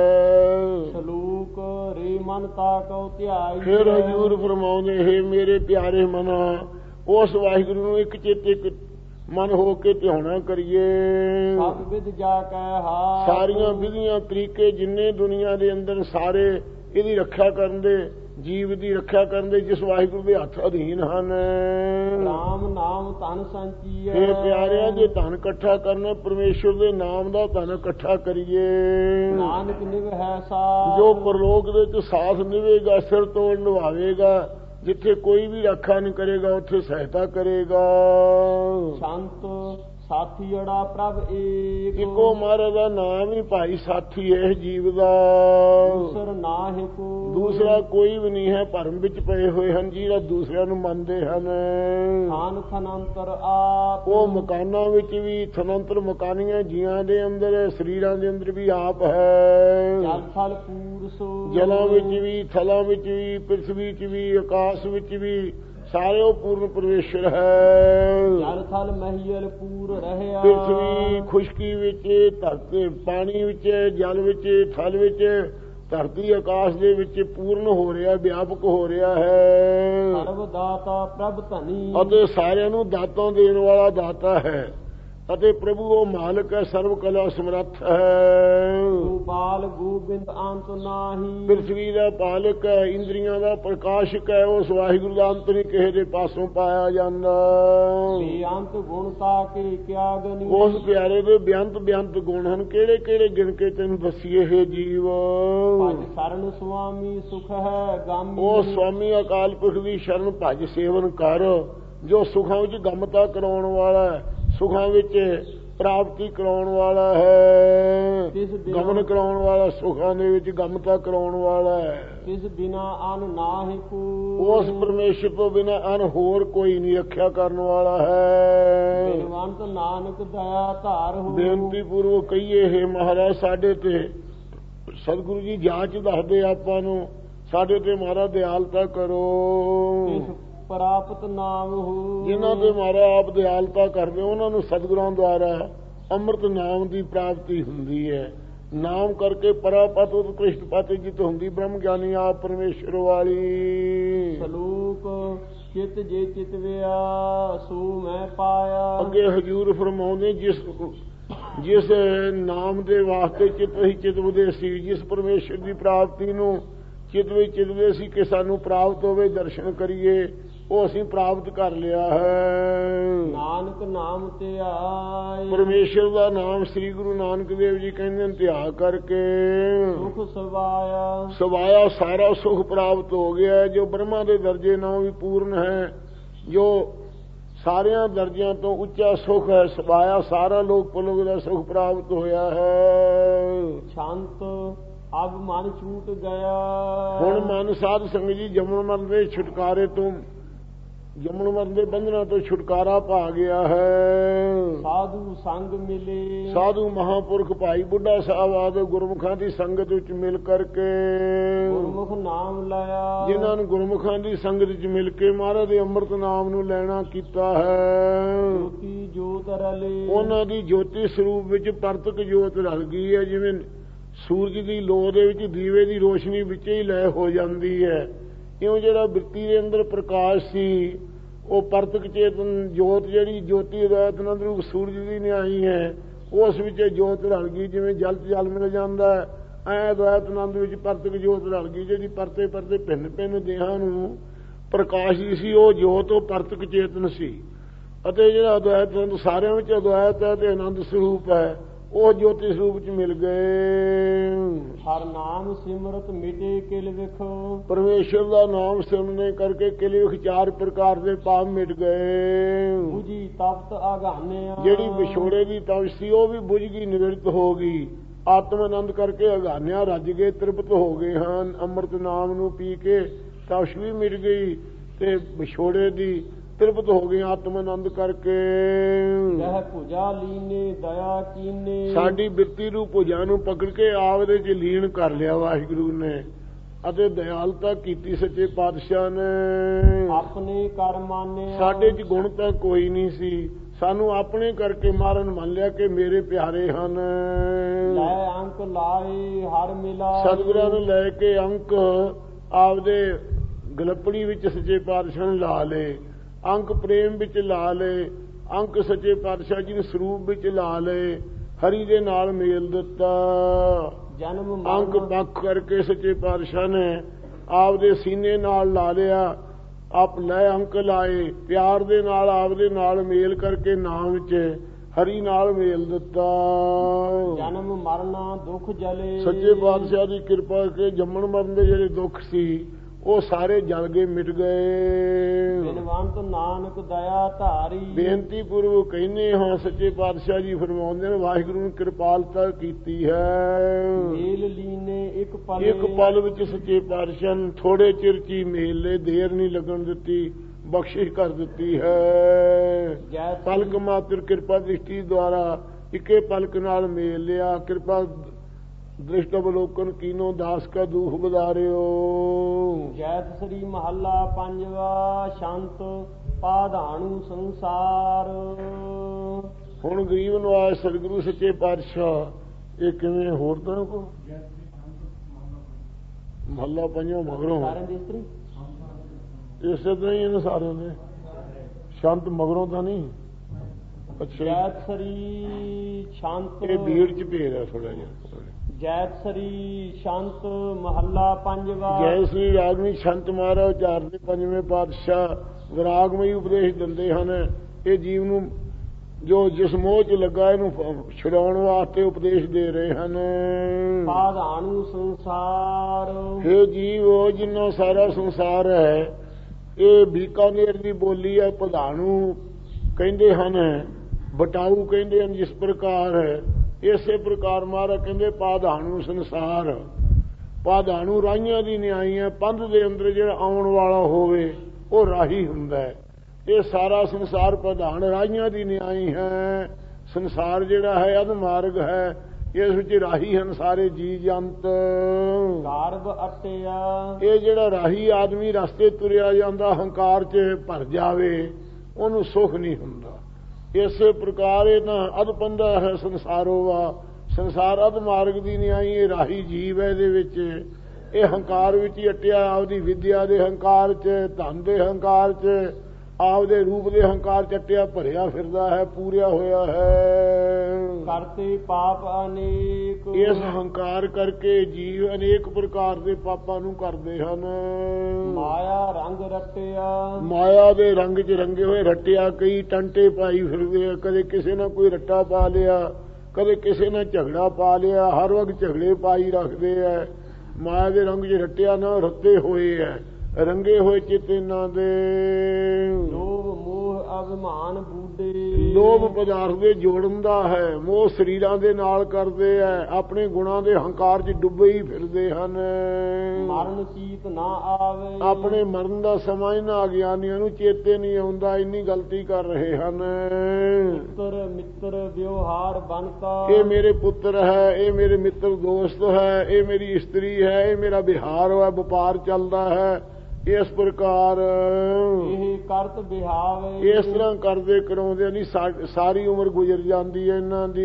[SPEAKER 2] ਹੈ।
[SPEAKER 1] ਸਲੂਕ ਰੇ ਮਨ ਤਾਕਉ ਧਿਆਈ।
[SPEAKER 2] ਫਿਰ ਹਜ਼ੂਰ ਫਰਮਾਉਂਦੇ, ਹੈ ਮੇਰੇ ਪਿਆਰੇ ਮਨਾ, ਉਸ ਵਾਹਿਗੁਰੂ ਨੂੰ ਇੱਕ ਚਿੱਤ ਇੱਕ ਮਨ ਹੋ ਕੇ ਧਿਆਉਣਾ ਕਰੀਏ।
[SPEAKER 1] ਸਭ ਵਿਧ ਜਾ ਕੈ ਹਾਥ।
[SPEAKER 2] ਸਾਰੀਆਂ ਵਿਧੀਆਂ ਤਰੀਕੇ ਜਿੰਨੇ ਦੁਨੀਆ ਦੇ ਅੰਦਰ ਸਾਰੇ ਇਹਦੀ ਰੱਖਿਆ ਕਰਨ ਦੇ ਜੀਵ ਦੀ ਰੱਖਿਆ ਕਰਨ ਦੇ ਜਿਸ ਵਾਹਿਗੁਰੂ ਦੇ ਹੱਥ ਅਧੀਨ ਹਨ।
[SPEAKER 1] ਰਾਮ ਨਾਮ ਧਨ ਸੰਚੀਐ।
[SPEAKER 2] ਇਹ ਪਿਆਰਿਆਂ ਜੇ ਧਨ ਇਕੱਠਾ ਕਰਨਾ ਪਰਮੇਸ਼ਰ ਦੇ ਨਾਮ ਦਾ ਧਨ ਇਕੱਠਾ ਕਰੀਏ।
[SPEAKER 1] ਨਾਨਕ ਨਿਵਹਿ ਸਾਥ।
[SPEAKER 2] ਜੋ ਪਰਲੋਕ ਦੇ ਵਿੱਚ ਸਾਥ ਨਿਵੇਗਾ, ਸਿਰ ਤੋੜ ਨਿਭਾਵੇਗਾ, ਜਿੱਥੇ ਕੋਈ ਵੀ ਰੱਖਿਆ ਨਹੀਂ ਕਰੇਗਾ ਉੱਥੇ ਸਹਾਇਤਾ ਕਰੇਗਾ।
[SPEAKER 1] ਸੰਤ ਸਾਥੀ ਅੜਾ ਪ੍ਰਭ ਏਕ।
[SPEAKER 2] ਇੱਕੋ ਮਹਾਰਾਜ ਦਾ ਨਾਮ ਹੀ ਭਾਈ ਸਾਥੀ ਹੈ ਜੀਵ ਦਾ।
[SPEAKER 1] ਦੂਸਰ ਨਾਹਿ ਕੋ।
[SPEAKER 2] ਦੂਸਰਾ ਕੋਈ ਵੀ ਨਹੀਂ ਹੈ। ਭਰਮ ਵਿੱਚ ਪਏ ਹੋਏ ਹਨ ਜਿਹੜਾ ਦੂਸਰਿਆਂ ਨੂੰ ਮੰਨਦੇ ਹਨ।
[SPEAKER 1] ਖਾਨ ਖਨੰਤਰ ਆਪ।
[SPEAKER 2] ਉਹ ਮਕਾਨਾਂ ਵਿੱਚ ਵੀ ਥਨੰਤਰ ਮਕਾਨੀਆਂ ਜੀਆਂ ਦੇ ਅੰਦਰ, ਸਰੀਰਾਂ ਦੇ ਅੰਦਰ ਵੀ ਆਪ ਹੈ।
[SPEAKER 1] ਜਲ ਥਲ ਪੂਰ ਸੋ।
[SPEAKER 2] ਜਲਾਂ ਵਿੱਚ ਵੀ, ਥਲਾਂ ਵਿੱਚ ਵੀ, ਪ੍ਰਿਥਵੀ ਚ ਵੀ, ਆਕਾਸ਼ ਵਿੱਚ ਵੀ, ਸਾਰੇ ਉਹ ਪੂਰਨ ਪਰਮੇਸ਼ਰ ਹੈ।
[SPEAKER 1] ਜਲ ਥਲ ਮਹੀਲ ਪੂਰ ਰਹਿਆ।
[SPEAKER 2] ਪ੍ਰਿਥਵੀ ਖੁਸ਼ਕੀ ਵਿੱਚ, ਧਰਤੀ ਪਾਣੀ ਵਿੱਚ, ਜਲ ਵਿੱਚ, ਥਲ ਵਿੱਚ, ਧਰਤੀ ਆਕਾਸ਼ ਦੇ ਵਿੱਚ ਪੂਰਨ ਹੋ ਰਿਹਾ, ਵਿਆਪਕ ਹੋ ਰਿਹਾ ਹੈ।
[SPEAKER 1] ਸਰਬ ਦਾਤਾ ਪ੍ਰਭ ਧਨੀ।
[SPEAKER 2] ਅਤੇ ਸਾਰਿਆਂ ਨੂੰ ਦਾਤਾਂ ਦੇਣ ਵਾਲਾ ਦਾਤਾ ਹੈ। ਅਤੇ ਪ੍ਰਭੂ ਉਹ ਮਾਲਕ ਹੈ, ਸਰਬ ਕਲਾ ਸਮਰੱਥ ਹੈ।
[SPEAKER 1] ਗੋਪਾਲ ਗੋਬਿੰਦ ਅੰਤ ਨਾਹੀ।
[SPEAKER 2] ਪ੍ਰਿਥਵੀ ਦਾ ਪਾਲਕ ਹੈ, ਇੰਦਰੀਆਂ ਦਾ ਪ੍ਰਕਾਸ਼ਕ ਹੈ। ਉਸ ਵਾਹਿਗੁਰੂ ਦਾ ਅੰਤ ਨਹੀਂ ਕਿਸੇ ਦੇ ਪਾਸੋਂ ਪਾਇਆ ਜਾਂਦਾ।
[SPEAKER 1] ਬੇਅੰਤ ਗੁਣਤਾ ਕੇ ਕਿਆ ਗਨੀ।
[SPEAKER 2] ਉਸ ਪਿਆਰੇ ਦੇ ਬੇਅੰਤ ਬੇਅੰਤ ਗੁਣ ਹਨ। ਕਿਹੜੇ ਕਿਹੜੇ ਗਿਣ ਕੇ ਤੈਨੂੰ ਦੱਸੀਏ ਹੈ ਜੀਵ।
[SPEAKER 1] ਭਜ ਸਰਨ ਸੁਆਮੀ ਸੁਖ ਹੈ ਗਾਮੀ।
[SPEAKER 2] ਉਹ ਸੁਆਮੀ ਅਕਾਲ ਪੁਰਖ ਦੀ ਸ਼ਰਨ ਭਜ ਸੇਵਨ ਕਰ, ਜੋ ਸੁਖਾਂ ਵਿੱਚ ਗਮਤਾ ਕਰਾਉਣ ਵਾਲਾ ਹੈ, ਸੁਖਾਂ ਵਿੱਚ ਪ੍ਰਾਪਤੀ ਕਰਾਉਣ ਵਾਲਾ ਹੈ, ਗਮਨ ਕਰਾਉਣ ਵਾਲਾ, ਸੁਖਾਂ ਦੇ ਵਿੱਚ ਗਮਤਾ ਕਰਾਉਣ ਵਾਲਾ ਹੈ।
[SPEAKER 1] ਇਸ ਬਿਨਾ ਅਨ ਨਾਹਿ ਕੋ।
[SPEAKER 2] ਉਸ ਪਰਮੇਸ਼ਰ ਤੋਂ ਬਿਨਾ ਅਨ ਹੋਰ ਕੋਈ ਨਹੀਂ ਰੱਖਿਆ ਕਰਨ ਵਾਲਾ ਹੈ।
[SPEAKER 1] ਬਿਨਵੰਤ ਨਾਨਕ ਦਇਆ ਧਾਰ ਹੋ। ਬੇਨਤੀ
[SPEAKER 2] ਪੂਰਵਕ ਕਹੀਏ ਹੈ ਮਹਾਰਾਜ ਸਾਡੇ ਤੇ ਸਤਿਗੁਰੂ ਜੀ ਜਾਂਚ ਦੱਸਦੇ ਆਪਾਂ ਨੂੰ, ਸਾਡੇ ਤੇ ਮਹਾਰਾਜ ਦਿਆਲਤਾ ਕਰੋ।
[SPEAKER 1] ਪ੍ਰਾਪਤ ਨਾਮ ਹੋ।
[SPEAKER 2] ਜਿਨ੍ਹਾਂ ਤੇ ਮਹਾਰਾਜ ਆਪ ਦਿਆਲਤਾ ਕਰਦੇ ਉਹਨਾਂ ਨੂੰ ਸਤਿਗੁਰਾਂ ਦੁਆਰਾ ਅੰਮ੍ਰਿਤ ਨਾਮ ਦੀ ਪ੍ਰਾਪਤੀ ਹੁੰਦੀ ਹੈ। ਨਾਮ ਕਰਕੇ ਪਰਾਪਤ ਉਤਕ੍ਰਿਸ਼ਟ ਪਤ ਜਿਤ ਹੁੰਦੀ ਬ੍ਰਹਮ ਗਿਆਨੀ ਆਪ ਪਰਮੇਸ਼ਰ ਵਾਲੀ।
[SPEAKER 1] ਸਲੋਕ ਚਿਤ ਜੇ ਚਿਤਵਿਆ ਸੋ ਮੈਂ ਪਾਇਆ।
[SPEAKER 2] ਅੱਗੇ ਹਜੂਰ ਫਰਮਾਉਂਦੇ ਜਿਸ ਜਿਸ ਨਾਮ ਦੇ ਵਾਸਤੇ ਚਿਤ ਹੀ ਚਿਤਵਦੇ ਸੀ, ਜਿਸ ਪਰਮੇਸ਼ਰ ਦੀ ਪ੍ਰਾਪਤੀ ਨੂੰ ਚਿਤਵੇ ਚਿਤਵੇ ਸੀ ਕਿ ਸਾਨੂੰ ਪ੍ਰਾਪਤ ਹੋਵੇ, ਦਰਸ਼ਨ ਕਰੀਏ, ਉਹ ਅਸੀਂ ਪ੍ਰਾਪਤ ਕਰ ਲਿਆ ਹੈ।
[SPEAKER 1] ਨਾਨਕ ਨਾਮ ਧਿਆਏ।
[SPEAKER 2] ਪਰਮੇਸ਼ਰ ਦਾ ਨਾਮ ਸ੍ਰੀ ਗੁਰੂ ਨਾਨਕ ਦੇਵ ਜੀ ਕਹਿੰਦੇ ਨੇ ਧਿਆ ਕਰਕੇ
[SPEAKER 1] ਸੁਖ ਸਵਾਇਆ।
[SPEAKER 2] ਸਵਾਇਆ ਸਾਰਾ ਸੁਖ ਪ੍ਰਾਪਤ ਹੋ ਗਿਆ, ਜੋ ਬ੍ਰਹਮਾ ਦੇ ਦਰਜੇ ਨਾਲ ਵੀ ਪੂਰਨ ਹੈ, ਜੋ ਸਾਰਿਆਂ ਦਰਜਿਆਂ ਤੋਂ ਉੱਚਾ ਸੁਖ ਹੈ। ਸਵਾਇਆ ਸਾਰਾ ਲੋਕ ਪਲੋਕ ਦਾ ਸੁਖ ਪ੍ਰਾਪਤ ਹੋਇਆ ਹੈ।
[SPEAKER 1] ਸ਼ਾਂਤ ਅਬ ਮਨ ਛੂਟ ਗਿਆ।
[SPEAKER 2] ਹੁਣ ਮਨ ਸਾਧ ਸੰਗਤ ਜੀ ਜਮਨ ਮਰਨ ਦੇ ਛੁਟਕਾਰੇ ਤੋਂ, ਜਮਨ ਮਰਨ ਦੇ ਬੰਧਨਾਂ ਤੋਂ ਛੁਟਕਾਰਾ ਪਾ ਗਿਆ ਹੈ।
[SPEAKER 1] ਸਾਧੂ ਸੰਗ ਮਿਲੇ।
[SPEAKER 2] ਸਾਧੂ ਮਹਾਪੁਰਖ ਭਾਈ ਬੁੱਢਾ ਸਾਹਿਬ ਆਦਿ ਗੁਰਮੁਖਾਂ ਦੀ ਸੰਗਤ ਵਿੱਚ ਮਿਲ ਕਰਕੇ
[SPEAKER 1] ਗੁਰਮੁਖ ਨਾਮ ਲਿਆ।
[SPEAKER 2] ਜਿਨ੍ਹਾਂ ਨੂੰ ਗੁਰਮੁਖਾਂ ਦੀ ਸੰਗਤ ਵਿੱਚ ਮਿਲ ਕੇ ਮਹਾਰਾਜ ਦੇ ਅੰਮ੍ਰਿਤ ਨਾਮ ਨੂੰ ਲੈਣਾ ਕੀਤਾ ਹੈ।
[SPEAKER 1] ਜੋਤੀ ਜੋਤ ਰਲੇ। ਉਹਨਾਂ
[SPEAKER 2] ਦੀ ਜੋਤੀ ਸਰੂਪ ਵਿੱਚ ਪਰਤਕ ਜੋਤ ਰਲ ਗਈ ਹੈ। ਜਿਵੇਂ ਸੂਰਜ ਦੀ ਲੋ ਦੇ ਵਿੱਚ ਦੀਵੇ ਦੀ ਰੋਸ਼ਨੀ ਵਿੱਚ ਹੀ ਲੈ ਹੋ ਜਾਂਦੀ ਹੈ, ਇਉਂ ਜਿਹੜਾ ਬਿਰਤੀ ਦੇ ਅੰਦਰ ਪ੍ਰਕਾਸ਼ ਸੀ ਉਹ ਪਰਤਕ ਚੇਤਨ ਜੋਤ ਜਿਹੜੀ ਜੋਤੀ ਅਦਵੈਤ ਆਨੰਦ ਰੂਪ ਸੂਰਜ ਦੀ ਨਿਆਈ ਹੈ, ਉਸ ਵਿੱਚ ਜੋਤ ਰਲ ਗਈ। ਜਿਵੇਂ ਜਲ ਚ ਜਲ ਮਿਲ ਜਾਂਦਾ ਐ ਅਦਵੈਤ ਆਨੰਦ ਵਿੱਚ ਪਰਤਕ ਜੋਤ ਰਲ ਗਈ, ਜਿਹੜੀ ਪਰਤੇ ਪਰਤੇ ਭਿੰਨ ਭਿੰਨ ਦੇਹਾਂ ਨੂੰ ਪ੍ਰਕਾਸ਼ੀ ਸੀ ਉਹ ਜੋਤ ਉਹ ਪਰਤਕ ਚੇਤਨ ਸੀ। ਅਤੇ ਜਿਹੜਾ ਅਦਵੈਤ ਆਨੰਦ ਸਾਰਿਆਂ ਵਿੱਚ ਅਦਵੈਤ ਹੈ ਤੇ ਆਨੰਦ ਸਰੂਪ ਹੈ, ਉਹ ਜੋਤੀ ਸਰੂਪ ਚ ਮਿਲ ਗਏ।
[SPEAKER 1] ਹਰ ਨਾਮ ਸਿਮਰਤ ਮਿਟੇ ਕਿਲ ਵਿਖ।
[SPEAKER 2] ਪਰਮੇਸ਼ਰ ਦਾ ਨਾਮ ਸਿਮਰਨੇ ਕਰਕੇ ਕਿਲ ਵਿਖ ਚਾਰ ਪ੍ਰਕਾਰ ਦੇ ਪਾਪ ਮਿਟ ਗਏ।
[SPEAKER 1] ਬੁਝੀ ਤਪਤ ਅਗਾਨਿਆ।
[SPEAKER 2] ਜਿਹੜੀ ਵਿਛੋੜੇ ਦੀ ਤਪਸ਼ ਸੀ ਉਹ ਵੀ ਬੁਝ ਗਈ, ਨਿਵਰਤ ਹੋ ਗਈ। ਆਤਮ ਆਨੰਦ ਕਰਕੇ ਅਗਾਨਿਆ ਰੱਜ ਗਏ, ਤ੍ਰਿਪਤ ਹੋ ਗਏ ਹਨ। ਅੰਮ੍ਰਿਤ ਨਾਮ ਨੂੰ ਪੀ ਕੇ ਤਪਸ਼ ਵੀ ਮਿਟ ਗਈ ਤੇ ਵਿਛੋੜੇ ਦੀ ਤ੍ਰਿਪਤ ਹੋ ਗਏ ਆਤਮ ਆਨੰਦ ਕਰਕੇ।
[SPEAKER 1] ਲਹਿ ਭੁਜਾ ਲੀਨੇ ਦਇਆ ਕੀਨੇ।
[SPEAKER 2] ਸਾਡੀ ਬਿਰਤੀ ਨੂੰ ਭੁਜਾ ਨੂੰ ਪਕੜ ਕੇ ਆਪ ਦੇ ਚ ਲੀਨ ਕਰ ਲਿਆ ਵਾਹਿਗੁਰੂ ਨੇ ਅਤੇ ਦਿਆਲਤਾ ਕੀਤੀ ਸੱਚੇ ਪਾਤਸ਼ਾਹ ਨੇ।
[SPEAKER 1] ਆਪਣੇ ਕਰ ਮਾਨੇ।
[SPEAKER 2] ਸਾਡੇ ਚ ਗੁਣ ਤਾਂ ਕੋਈ ਨਹੀਂ ਸੀ, ਸਾਨੂੰ ਆਪਣੇ ਕਰਕੇ ਮਾਰਨ ਮੰਨ ਲਿਆ ਕਿ ਮੇਰੇ ਪਿਆਰੇ ਹਨ।
[SPEAKER 1] ਲੈ ਅੰਕ ਲਾਏ ਹਰ ਮਿਲਾ।
[SPEAKER 2] ਸਤਿਗੁਰਾਂ ਨੂੰ ਲੈ ਕੇ ਅੰਕ ਆਪਦੇ ਗਲਪੜੀ ਵਿੱਚ ਸੱਚੇ ਪਾਤਸ਼ਾਹ ਨੇ ਲਾ ਲਏ, ਅੰਕ ਪ੍ਰੇਮ ਵਿੱਚ ਲਾ ਲਏ, ਅੰਕ ਸੱਚੇ ਪਾਤਸ਼ਾਹ ਜੀ ਦੇ ਸਰੂਪ ਵਿੱਚ ਲਾ ਲਏ, ਹਰੀ ਦੇ ਨਾਲ ਮੇਲ ਦਿੱਤਾ।
[SPEAKER 1] ਜਨਮ
[SPEAKER 2] ਅੰਕ ਪੱਖ ਕਰਕੇ ਸੱਚੇ ਪਾਤਸ਼ਾਹ ਨੇ ਆਪਦੇ ਸੀਨੇ ਨਾਲ ਲਾ ਲਿਆ, ਆਪ ਲੈ ਅੰਕ ਲਾਏ, ਪਿਆਰ ਦੇ ਨਾਲ ਆਪਦੇ ਨਾਲ ਮੇਲ ਕਰਕੇ ਨਾਮ ਵਿੱਚ ਹਰੀ ਨਾਲ ਮੇਲ ਦਿੱਤਾ।
[SPEAKER 1] ਜਨਮ ਮਰਨਾ ਦੁੱਖ ਜਲੇ,
[SPEAKER 2] ਸੱਚੇ ਪਾਤਸ਼ਾਹ ਦੀ ਕਿਰਪਾ ਕੇ ਜੰਮਣ ਮਰਨ ਦੇ ਜਿਹੜੇ ਦੁੱਖ ਸੀ ਉਹ ਸਾਰੇ ਜਲ ਗਏ, ਮਿਟ ਗਏ।
[SPEAKER 1] ਬਿਨਵੰਤ ਨਾਨਕ ਦਇਆ ਧਾਰੀ,
[SPEAKER 2] ਬੇਨਤੀ ਪੂਰਵਕ ਕਹਿੰਦੇ ਹਾਂ ਸੱਚੇ ਪਾਤਸ਼ਾਹ ਜੀ ਫਰਮਾਉਂਦੇ ਨੇ ਵਾਹਿਗੁਰੂ ਨੇ ਕਿਰਪਾਲਤਾ ਕੀਤੀ ਹੈ।
[SPEAKER 1] ਮੇਲ ਲੀਨੇ ਇੱਕ ਪਲ,
[SPEAKER 2] ਇੱਕ ਪਲ ਵਿੱਚ ਸੱਚੇ ਪਾਤਸ਼ਾਹ ਨੇ ਥੋੜੇ ਚਿਰ ਚ ਹੀ ਮੇਲ ਲੈ, ਦੇਰ ਨਹੀਂ ਲੱਗਣ ਦਿੱਤੀ, ਬਖਸ਼ਿਸ਼ ਕਰ ਦਿੱਤੀ ਹੈ। ਪਲਕ ਮਾਤਰ ਕਿਰਪਾ ਦ੍ਰਿਸ਼ਟੀ ਦੁਆਰਾ ਇੱਕੇ ਪਲਕ ਨਾਲ ਮੇਲ ਲਿਆ। ਕਿਰਪਾ ਦ੍ਰਿਸ਼ਟ ਅਵਲੋਕਨ ਕੀਨੋ ਦਾਸ ਕਾ ਦੁਖ ਬਦਾਰਿਓ।
[SPEAKER 1] ਜੈਤ ਸ੍ਰੀ ਮਹੱਲਾ ਪੰਜਵਾ। ਸ਼ੰਤ ਪਾਧਾਣੂ ਸੰਸਾਰ।
[SPEAKER 2] ਹੁਣ ਗਰੀਬ ਨਵਾਜ ਸਤਿਗੁਰੂ ਸੱਚੇ ਪਾਤਸ਼ਾਹ ਇਹ ਕਿਵੇਂ ਹੋਰ ਤਾਂ ਕੋ ਮਹੱਲਾ ਪੰਜਵਾਂ ਮਗਰੋਂ ਇਸੇ ਤਰ੍ਹਾਂ ਹੀ ਇਹਨਾਂ ਸਾਰਿਆਂ ਦੇ ਸ਼ੰਤ ਮਗਰੋਂ ਤਾਂ ਨਹੀਂ। ਅੱਛਾ
[SPEAKER 1] ਜੈਤ ਸ੍ਰੀ ਸ਼ੰਤ,
[SPEAKER 2] ਇਹ ਭੀੜ ਚ ਭੇਦ ਹੈ ਥੋੜਾ ਜਿਹਾ।
[SPEAKER 1] ਜੈਤ ਸ੍ਰੀ ਸ਼ੰਤ ਮਹੱਲਾ ਪੰਜਵਾ।
[SPEAKER 2] ਜੈ ਸ੍ਰੀ ਰਾਗਨੀ ਸ਼ੰਤ ਮਹਾਰਾਜ ਉਚਾਰਦੇ ਪੰਜਵੇਂ ਪਾਤਸ਼ਾਹ ਵਿਰਾਗਮਈ ਉਪਦੇਸ਼ ਦਿੰਦੇ ਹਨ। ਇਹ ਜੀਵ ਨੂੰ ਜੋ ਜਿਸ ਮੋਹ ਚ ਲੱਗਾ ਇਹਨੂੰ ਛੁਡਾਉਣ ਵਾਸਤੇ ਉਪਦੇਸ਼ ਦੇ ਰਹੇ ਹਨ।
[SPEAKER 1] ਪਾਧਾਣੂ ਸੰਸਾਰ।
[SPEAKER 2] ਇਹ ਜੀਵ ਜਿੰਨਾ ਸਾਰਾ ਸੰਸਾਰ ਹੈ ਇਹ ਬੀਕਾਨੇਰ ਦੀ ਬੋਲੀ ਹੈ। ਪ੍ਰਧਾਨੂ ਕਹਿੰਦੇ ਹਨ, ਬਟਾਊ ਕਹਿੰਦੇ ਹਨ। ਜਿਸ ਪ੍ਰਕਾਰ ਹੈ ਇਸੇ ਪ੍ਰਕਾਰ ਮਹਾਰਾਜ ਕਹਿੰਦੇ ਪਾਧਾਣੂ ਸੰਸਾਰ। ਪਾਧਾਣੂ ਰਾਹੀਆਂ ਦੀ ਨਿਆਈ ਹੈ। ਪੰਧ ਦੇ ਅੰਦਰ ਜਿਹੜਾ ਆਉਣ ਵਾਲਾ ਹੋਵੇ ਉਹ ਰਾਹੀ ਹੁੰਦਾ ਹੈ। ਇਹ ਸਾਰਾ ਸੰਸਾਰ ਪ੍ਰਧਾਨ ਰਾਹੀਆਂ ਦੀ ਨਿਆਈ ਹੈ। ਸੰਸਾਰ ਜਿਹੜਾ ਹੈ ਅਧ ਮਾਰਗ ਹੈ, ਇਸ ਵਿੱਚ ਰਾਹੀ ਹਨ ਸਾਰੇ ਜੀ ਜੰਤ।
[SPEAKER 1] ਗਰਭ ਅਟਿਆ।
[SPEAKER 2] ਇਹ ਜਿਹੜਾ ਰਾਹੀ ਆਦਮੀ ਰਸਤੇ ਤੁਰਿਆ ਜਾਂਦਾ ਹੰਕਾਰ ਚ ਭਰ ਜਾਵੇ ਉਹਨੂੰ ਸੁੱਖ ਨਹੀਂ ਹੁੰਦਾ। ਇਸੇ ਪ੍ਰਕਾਰ ਇਹ ਤਾਂ ਅਧ ਪੰਧਾ ਹੈ ਸੰਸਾਰੋ ਵਾ। ਸੰਸਾਰ ਅਧ ਮਾਰਗ ਦੀ ਨਿਆਈ ਇਹ ਰਾਹੀ ਜੀਵ ਹੈ। ਇਹਦੇ ਵਿੱਚ ਇਹ ਹੰਕਾਰ ਵਿੱਚ ਹੀ ਅਟਿਆ, ਆਪਦੀ ਵਿਦਿਆ ਦੇ ਹੰਕਾਰ ਚ, ਧਨ ਦੇ ਹੰਕਾਰ ਚ, ਆਪਦੇ ਰੂਪ ਦੇ ਹੰਕਾਰ ਚ ਅਟਿਆ ਭਰਿਆ ਫਿਰਦਾ ਹੈ, ਪੂਰਿਆ ਹੋਇਆ ਹੈ।
[SPEAKER 1] ਕਰਤੇ ਪਾਪ ਅਨੇਕ।
[SPEAKER 2] ਇਸ ਹੰਕਾਰ ਕਰਕੇ ਜੀਵ ਅਨੇਕ ਪ੍ਰਕਾਰ ਦੇ ਪਾਪਾਂ ਨੂੰ ਕਰਦੇ ਹਨ।
[SPEAKER 1] ਮਾਇਆ ਰੰਗ ਰਟਿਆ।
[SPEAKER 2] ਮਾਇਆ ਦੇ ਰੰਗ ਚ ਰੰਗੇ ਹੋਏ ਰਟਿਆ ਕਈ ਟੰਟੇ ਪਾਈ ਫਿਰਦੇ ਆ। ਕਦੇ ਕਿਸੇ ਨਾਲ ਕੋਈ ਰੱਟਾ ਪਾ ਲਿਆ, ਕਦੇ ਕਿਸੇ ਨਾਲ ਝਗੜਾ ਪਾ ਲਿਆ, ਹਰ ਵਕਤ ਝਗੜੇ ਪਾਈ ਰੱਖਦੇ ਆ। ਮਾਇਆ ਦੇ ਰੰਗ ਚ ਰਟਿਆ ਨਾ ਰੱਤੇ ਹੋਏ ਆ, ਰੰਗੇ ਹੋਏ ਚਿੱਤ ਇਹਨਾਂ ਦੇ।
[SPEAKER 1] ਲੋਭ ਮੋਹ ਅਭਿਮਾਨ ਬੂਡੇ।
[SPEAKER 2] ਲੋਭ ਪਦਾਰਥ ਦੇ ਜੋੜਨ ਦਾ ਹੈ, ਮੋਹ ਸਰੀਰਾਂ ਦੇ ਨਾਲ ਕਰਦੇ ਆ, ਆਪਣੇ ਗੁਣਾਂ ਦੇ ਹੰਕਾਰ ਚ ਡੁੱਬੇ ਹੀ ਫਿਰਦੇ ਹਨ।
[SPEAKER 1] ਮਰਨ ਚੀਤ ਨਾ ਆਵੇ।
[SPEAKER 2] ਆਪਣੇ ਮਰਨ ਦਾ ਸਮਾਂ ਇਹਨਾਂ ਅਗਿਆਨੀਆਂ ਨੂੰ ਚੇਤੇ ਨਹੀਂ ਆਉਂਦਾ, ਇੰਨੀ ਗਲਤੀ ਕਰ ਰਹੇ ਹਨ।
[SPEAKER 1] ਪੁੱਤਰ ਮਿੱਤਰ ਵਿਵਹਾਰ ਬਣਤਾ।
[SPEAKER 2] ਇਹ ਮੇਰੇ ਪੁੱਤਰ ਹੈ, ਇਹ ਮੇਰੇ ਮਿੱਤਰ ਦੋਸਤ ਹੈ, ਇਹ ਮੇਰੀ ਇਸਤਰੀ ਹੈ, ਇਹ ਮੇਰਾ ਵਿਹਾਰ ਹੈ, ਵਪਾਰ ਚੱਲਦਾ ਹੈ। ਇਸ ਪ੍ਰਕਾਰ
[SPEAKER 1] ਇਹ ਕਰਤ ਵਿਹਾਵੇ।
[SPEAKER 2] ਇਸ ਤਰ੍ਹਾਂ ਕਰਦੇ ਕਰਾਉਂਦੇ ਨਹੀਂ ਸਾਰੀ ਉਮਰ ਗੁਜ਼ਰ ਜਾਂਦੀ ਹੈ ਇਹਨਾਂ ਦੀ।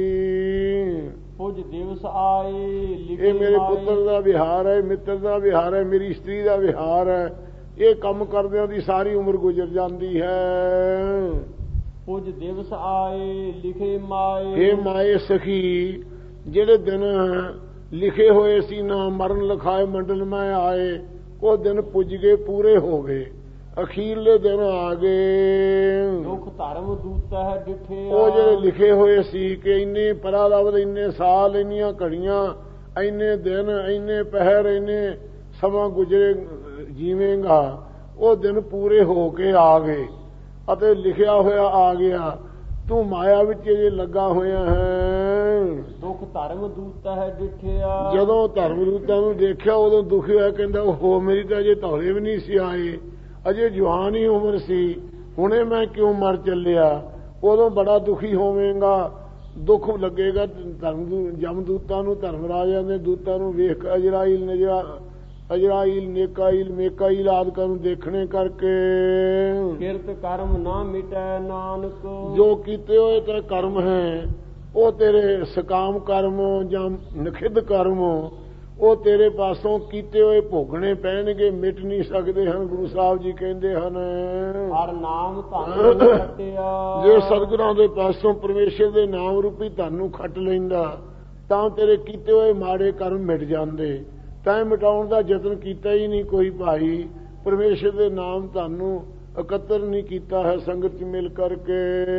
[SPEAKER 1] ਕੁਝ ਦਿਵਸ ਆਏ ਲਿਖੇ।
[SPEAKER 2] ਇਹ ਮੇਰੇ ਪੁੱਤਰ ਦਾ ਵਿਹਾਰ ਹੈ, ਮਿੱਤਰ ਦਾ ਵਿਹਾਰ ਹੈ, ਮੇਰੀ ਇਸਤਰੀ ਦਾ ਵਿਹਾਰ ਹੈ। ਇਹ ਕੰਮ ਕਰਦਿਆਂ ਦੀ ਸਾਰੀ ਉਮਰ ਗੁਜ਼ਰ ਜਾਂਦੀ ਹੈ।
[SPEAKER 1] ਕੁਝ ਦਿਵਸ ਆਏ ਲਿਖੇ ਮਾਏ।
[SPEAKER 2] ਇਹ ਮਾਏ ਸਖੀ ਜਿਹੜੇ ਦਿਨ ਲਿਖੇ ਹੋਏ ਸੀ ਨਾ ਮਰਨ ਲਿਖਾਏ ਮੰਡਲ ਮੈਂ ਆਏ, ਉਹ ਦਿਨ ਪੁੱਜ ਗਏ, ਪੂਰੇ ਹੋ ਗਏ। ਅਖੀਰਲੇ ਦਿਨ ਆ ਗਏ।
[SPEAKER 1] ਦੁੱਖ ਧਰਮ ਦੂਤ ਹੈ ਡਿਠੇ।
[SPEAKER 2] ਉਹ ਜਿਹੜੇ ਲਿਖੇ ਹੋਏ ਸੀ ਕਿ ਇੰਨੇ ਪਰਾ ਲਵਦ, ਇੰਨੇ ਸਾਲ, ਇੰਨੀਆਂ ਘੜੀਆਂ, ਇੰਨੇ ਦਿਨ, ਇੰਨੇ ਪਹਿਰ, ਇੰਨੇ ਸਮਾਂ ਗੁਜ਼ਰੇ ਜੀਵੇਂਗਾ, ਉਹ ਦਿਨ ਪੂਰੇ ਹੋ ਕੇ ਆ ਗਏ ਅਤੇ ਲਿਖਿਆ ਹੋਇਆ ਆ ਗਿਆ। ਤੂੰ ਮਾਇਆ ਵਿੱਚ ਜੇ ਲੱਗਾ ਹੋਇਆ ਹੈ।
[SPEAKER 1] ਦੁੱਖ ਧਰਮ ਦੂਤ ਹੈ ਡਿਠਿਆ।
[SPEAKER 2] ਜਦੋਂ ਧਰਮ ਦੂਤਾਂ ਨੂੰ ਦੇਖਿਆ ਉਦੋਂ ਦੁਖੀ ਹੋਇਆ, ਕਹਿੰਦਾ ਉਹ ਮੇਰੀ ਤਾਂ ਅਜੇ ਧੌਲੇ ਵੀ ਨਹੀਂ ਸੀ ਆਏ, ਅਜੇ ਜਵਾਨ ਹੀ ਉਮਰ ਸੀ, ਹੁਣੇ ਮੈਂ ਕਿਉਂ ਮਰ ਚੱਲਿਆ। ਉਦੋਂ ਬੜਾ ਦੁਖੀ ਹੋਵੇਂਗਾ, ਦੁੱਖ ਲੱਗੇਗਾ ਧਰਮ ਜਮਦੂਤਾਂ ਨੂੰ, ਧਰਮ ਰਾਜਿਆਂ ਦੇ ਦੂਤਾਂ ਨੂੰ ਵੇਖ, ਅਜਰਾਈਲ ਨਜਰਾ ਅਜਰਾਈਲ ਨੇਕਾਈਲ ਮੇਕਾਈਲ ਆਦਿਕਾਂ ਨੂੰ ਦੇਖਣੇ ਕਰਕੇ।
[SPEAKER 1] ਕਿਰਤ ਕਰਮ ਨਾ ਮਿਟੈ ਨਾਨਕ।
[SPEAKER 2] ਜੋ ਕੀਤੇ ਹੋਏ ਤੇ ਕਰਮ ਹੈ ਉਹ ਤੇਰੇ ਸਕਾਮ ਕਰਮ ਜਾਂ ਨਖਿੱਧ ਕਰਮ ਉਹ ਤੇਰੇ ਪਾਸੋਂ ਕੀਤੇ ਹੋਏ ਭੋਗਣੇ ਪੈਣਗੇ, ਮਿਟ ਨਹੀਂ ਸਕਦੇ ਹਨ। ਗੁਰੂ ਸਾਹਿਬ ਜੀ ਕਹਿੰਦੇ ਹਨ
[SPEAKER 1] ਹਰ ਨਾਮ ਧਨ ਖੱਟਿਆ।
[SPEAKER 2] ਜੇ ਸਤਿਗੁਰਾਂ ਦੇ ਪਾਸੋਂ ਪਰਮੇਸ਼ਰ ਦੇ ਨਾਮ ਰੂਪੀ ਧਨ ਨੂੰ ਖੱਟ ਲੈਂਦਾ ਤਾਂ ਤੇਰੇ ਕੀਤੇ ਹੋਏ ਮਾੜੇ ਕਰਮ ਮਿਟ ਜਾਂਦੇ। ਤੈਂ ਮਿਟਾਉਣ ਦਾ ਯਤਨ ਕੀਤਾ ਹੀ ਨਹੀਂ ਕੋਈ ਭਾਈ। ਪਰਮੇਸ਼ਰ ਦੇ ਨਾਮ ਤੁਹਾਨੂੰ ਇਕੱਤਰ ਨਹੀਂ ਕੀਤਾ ਹੈ ਸੰਗਤ ਚ ਮਿਲ ਕਰਕੇ।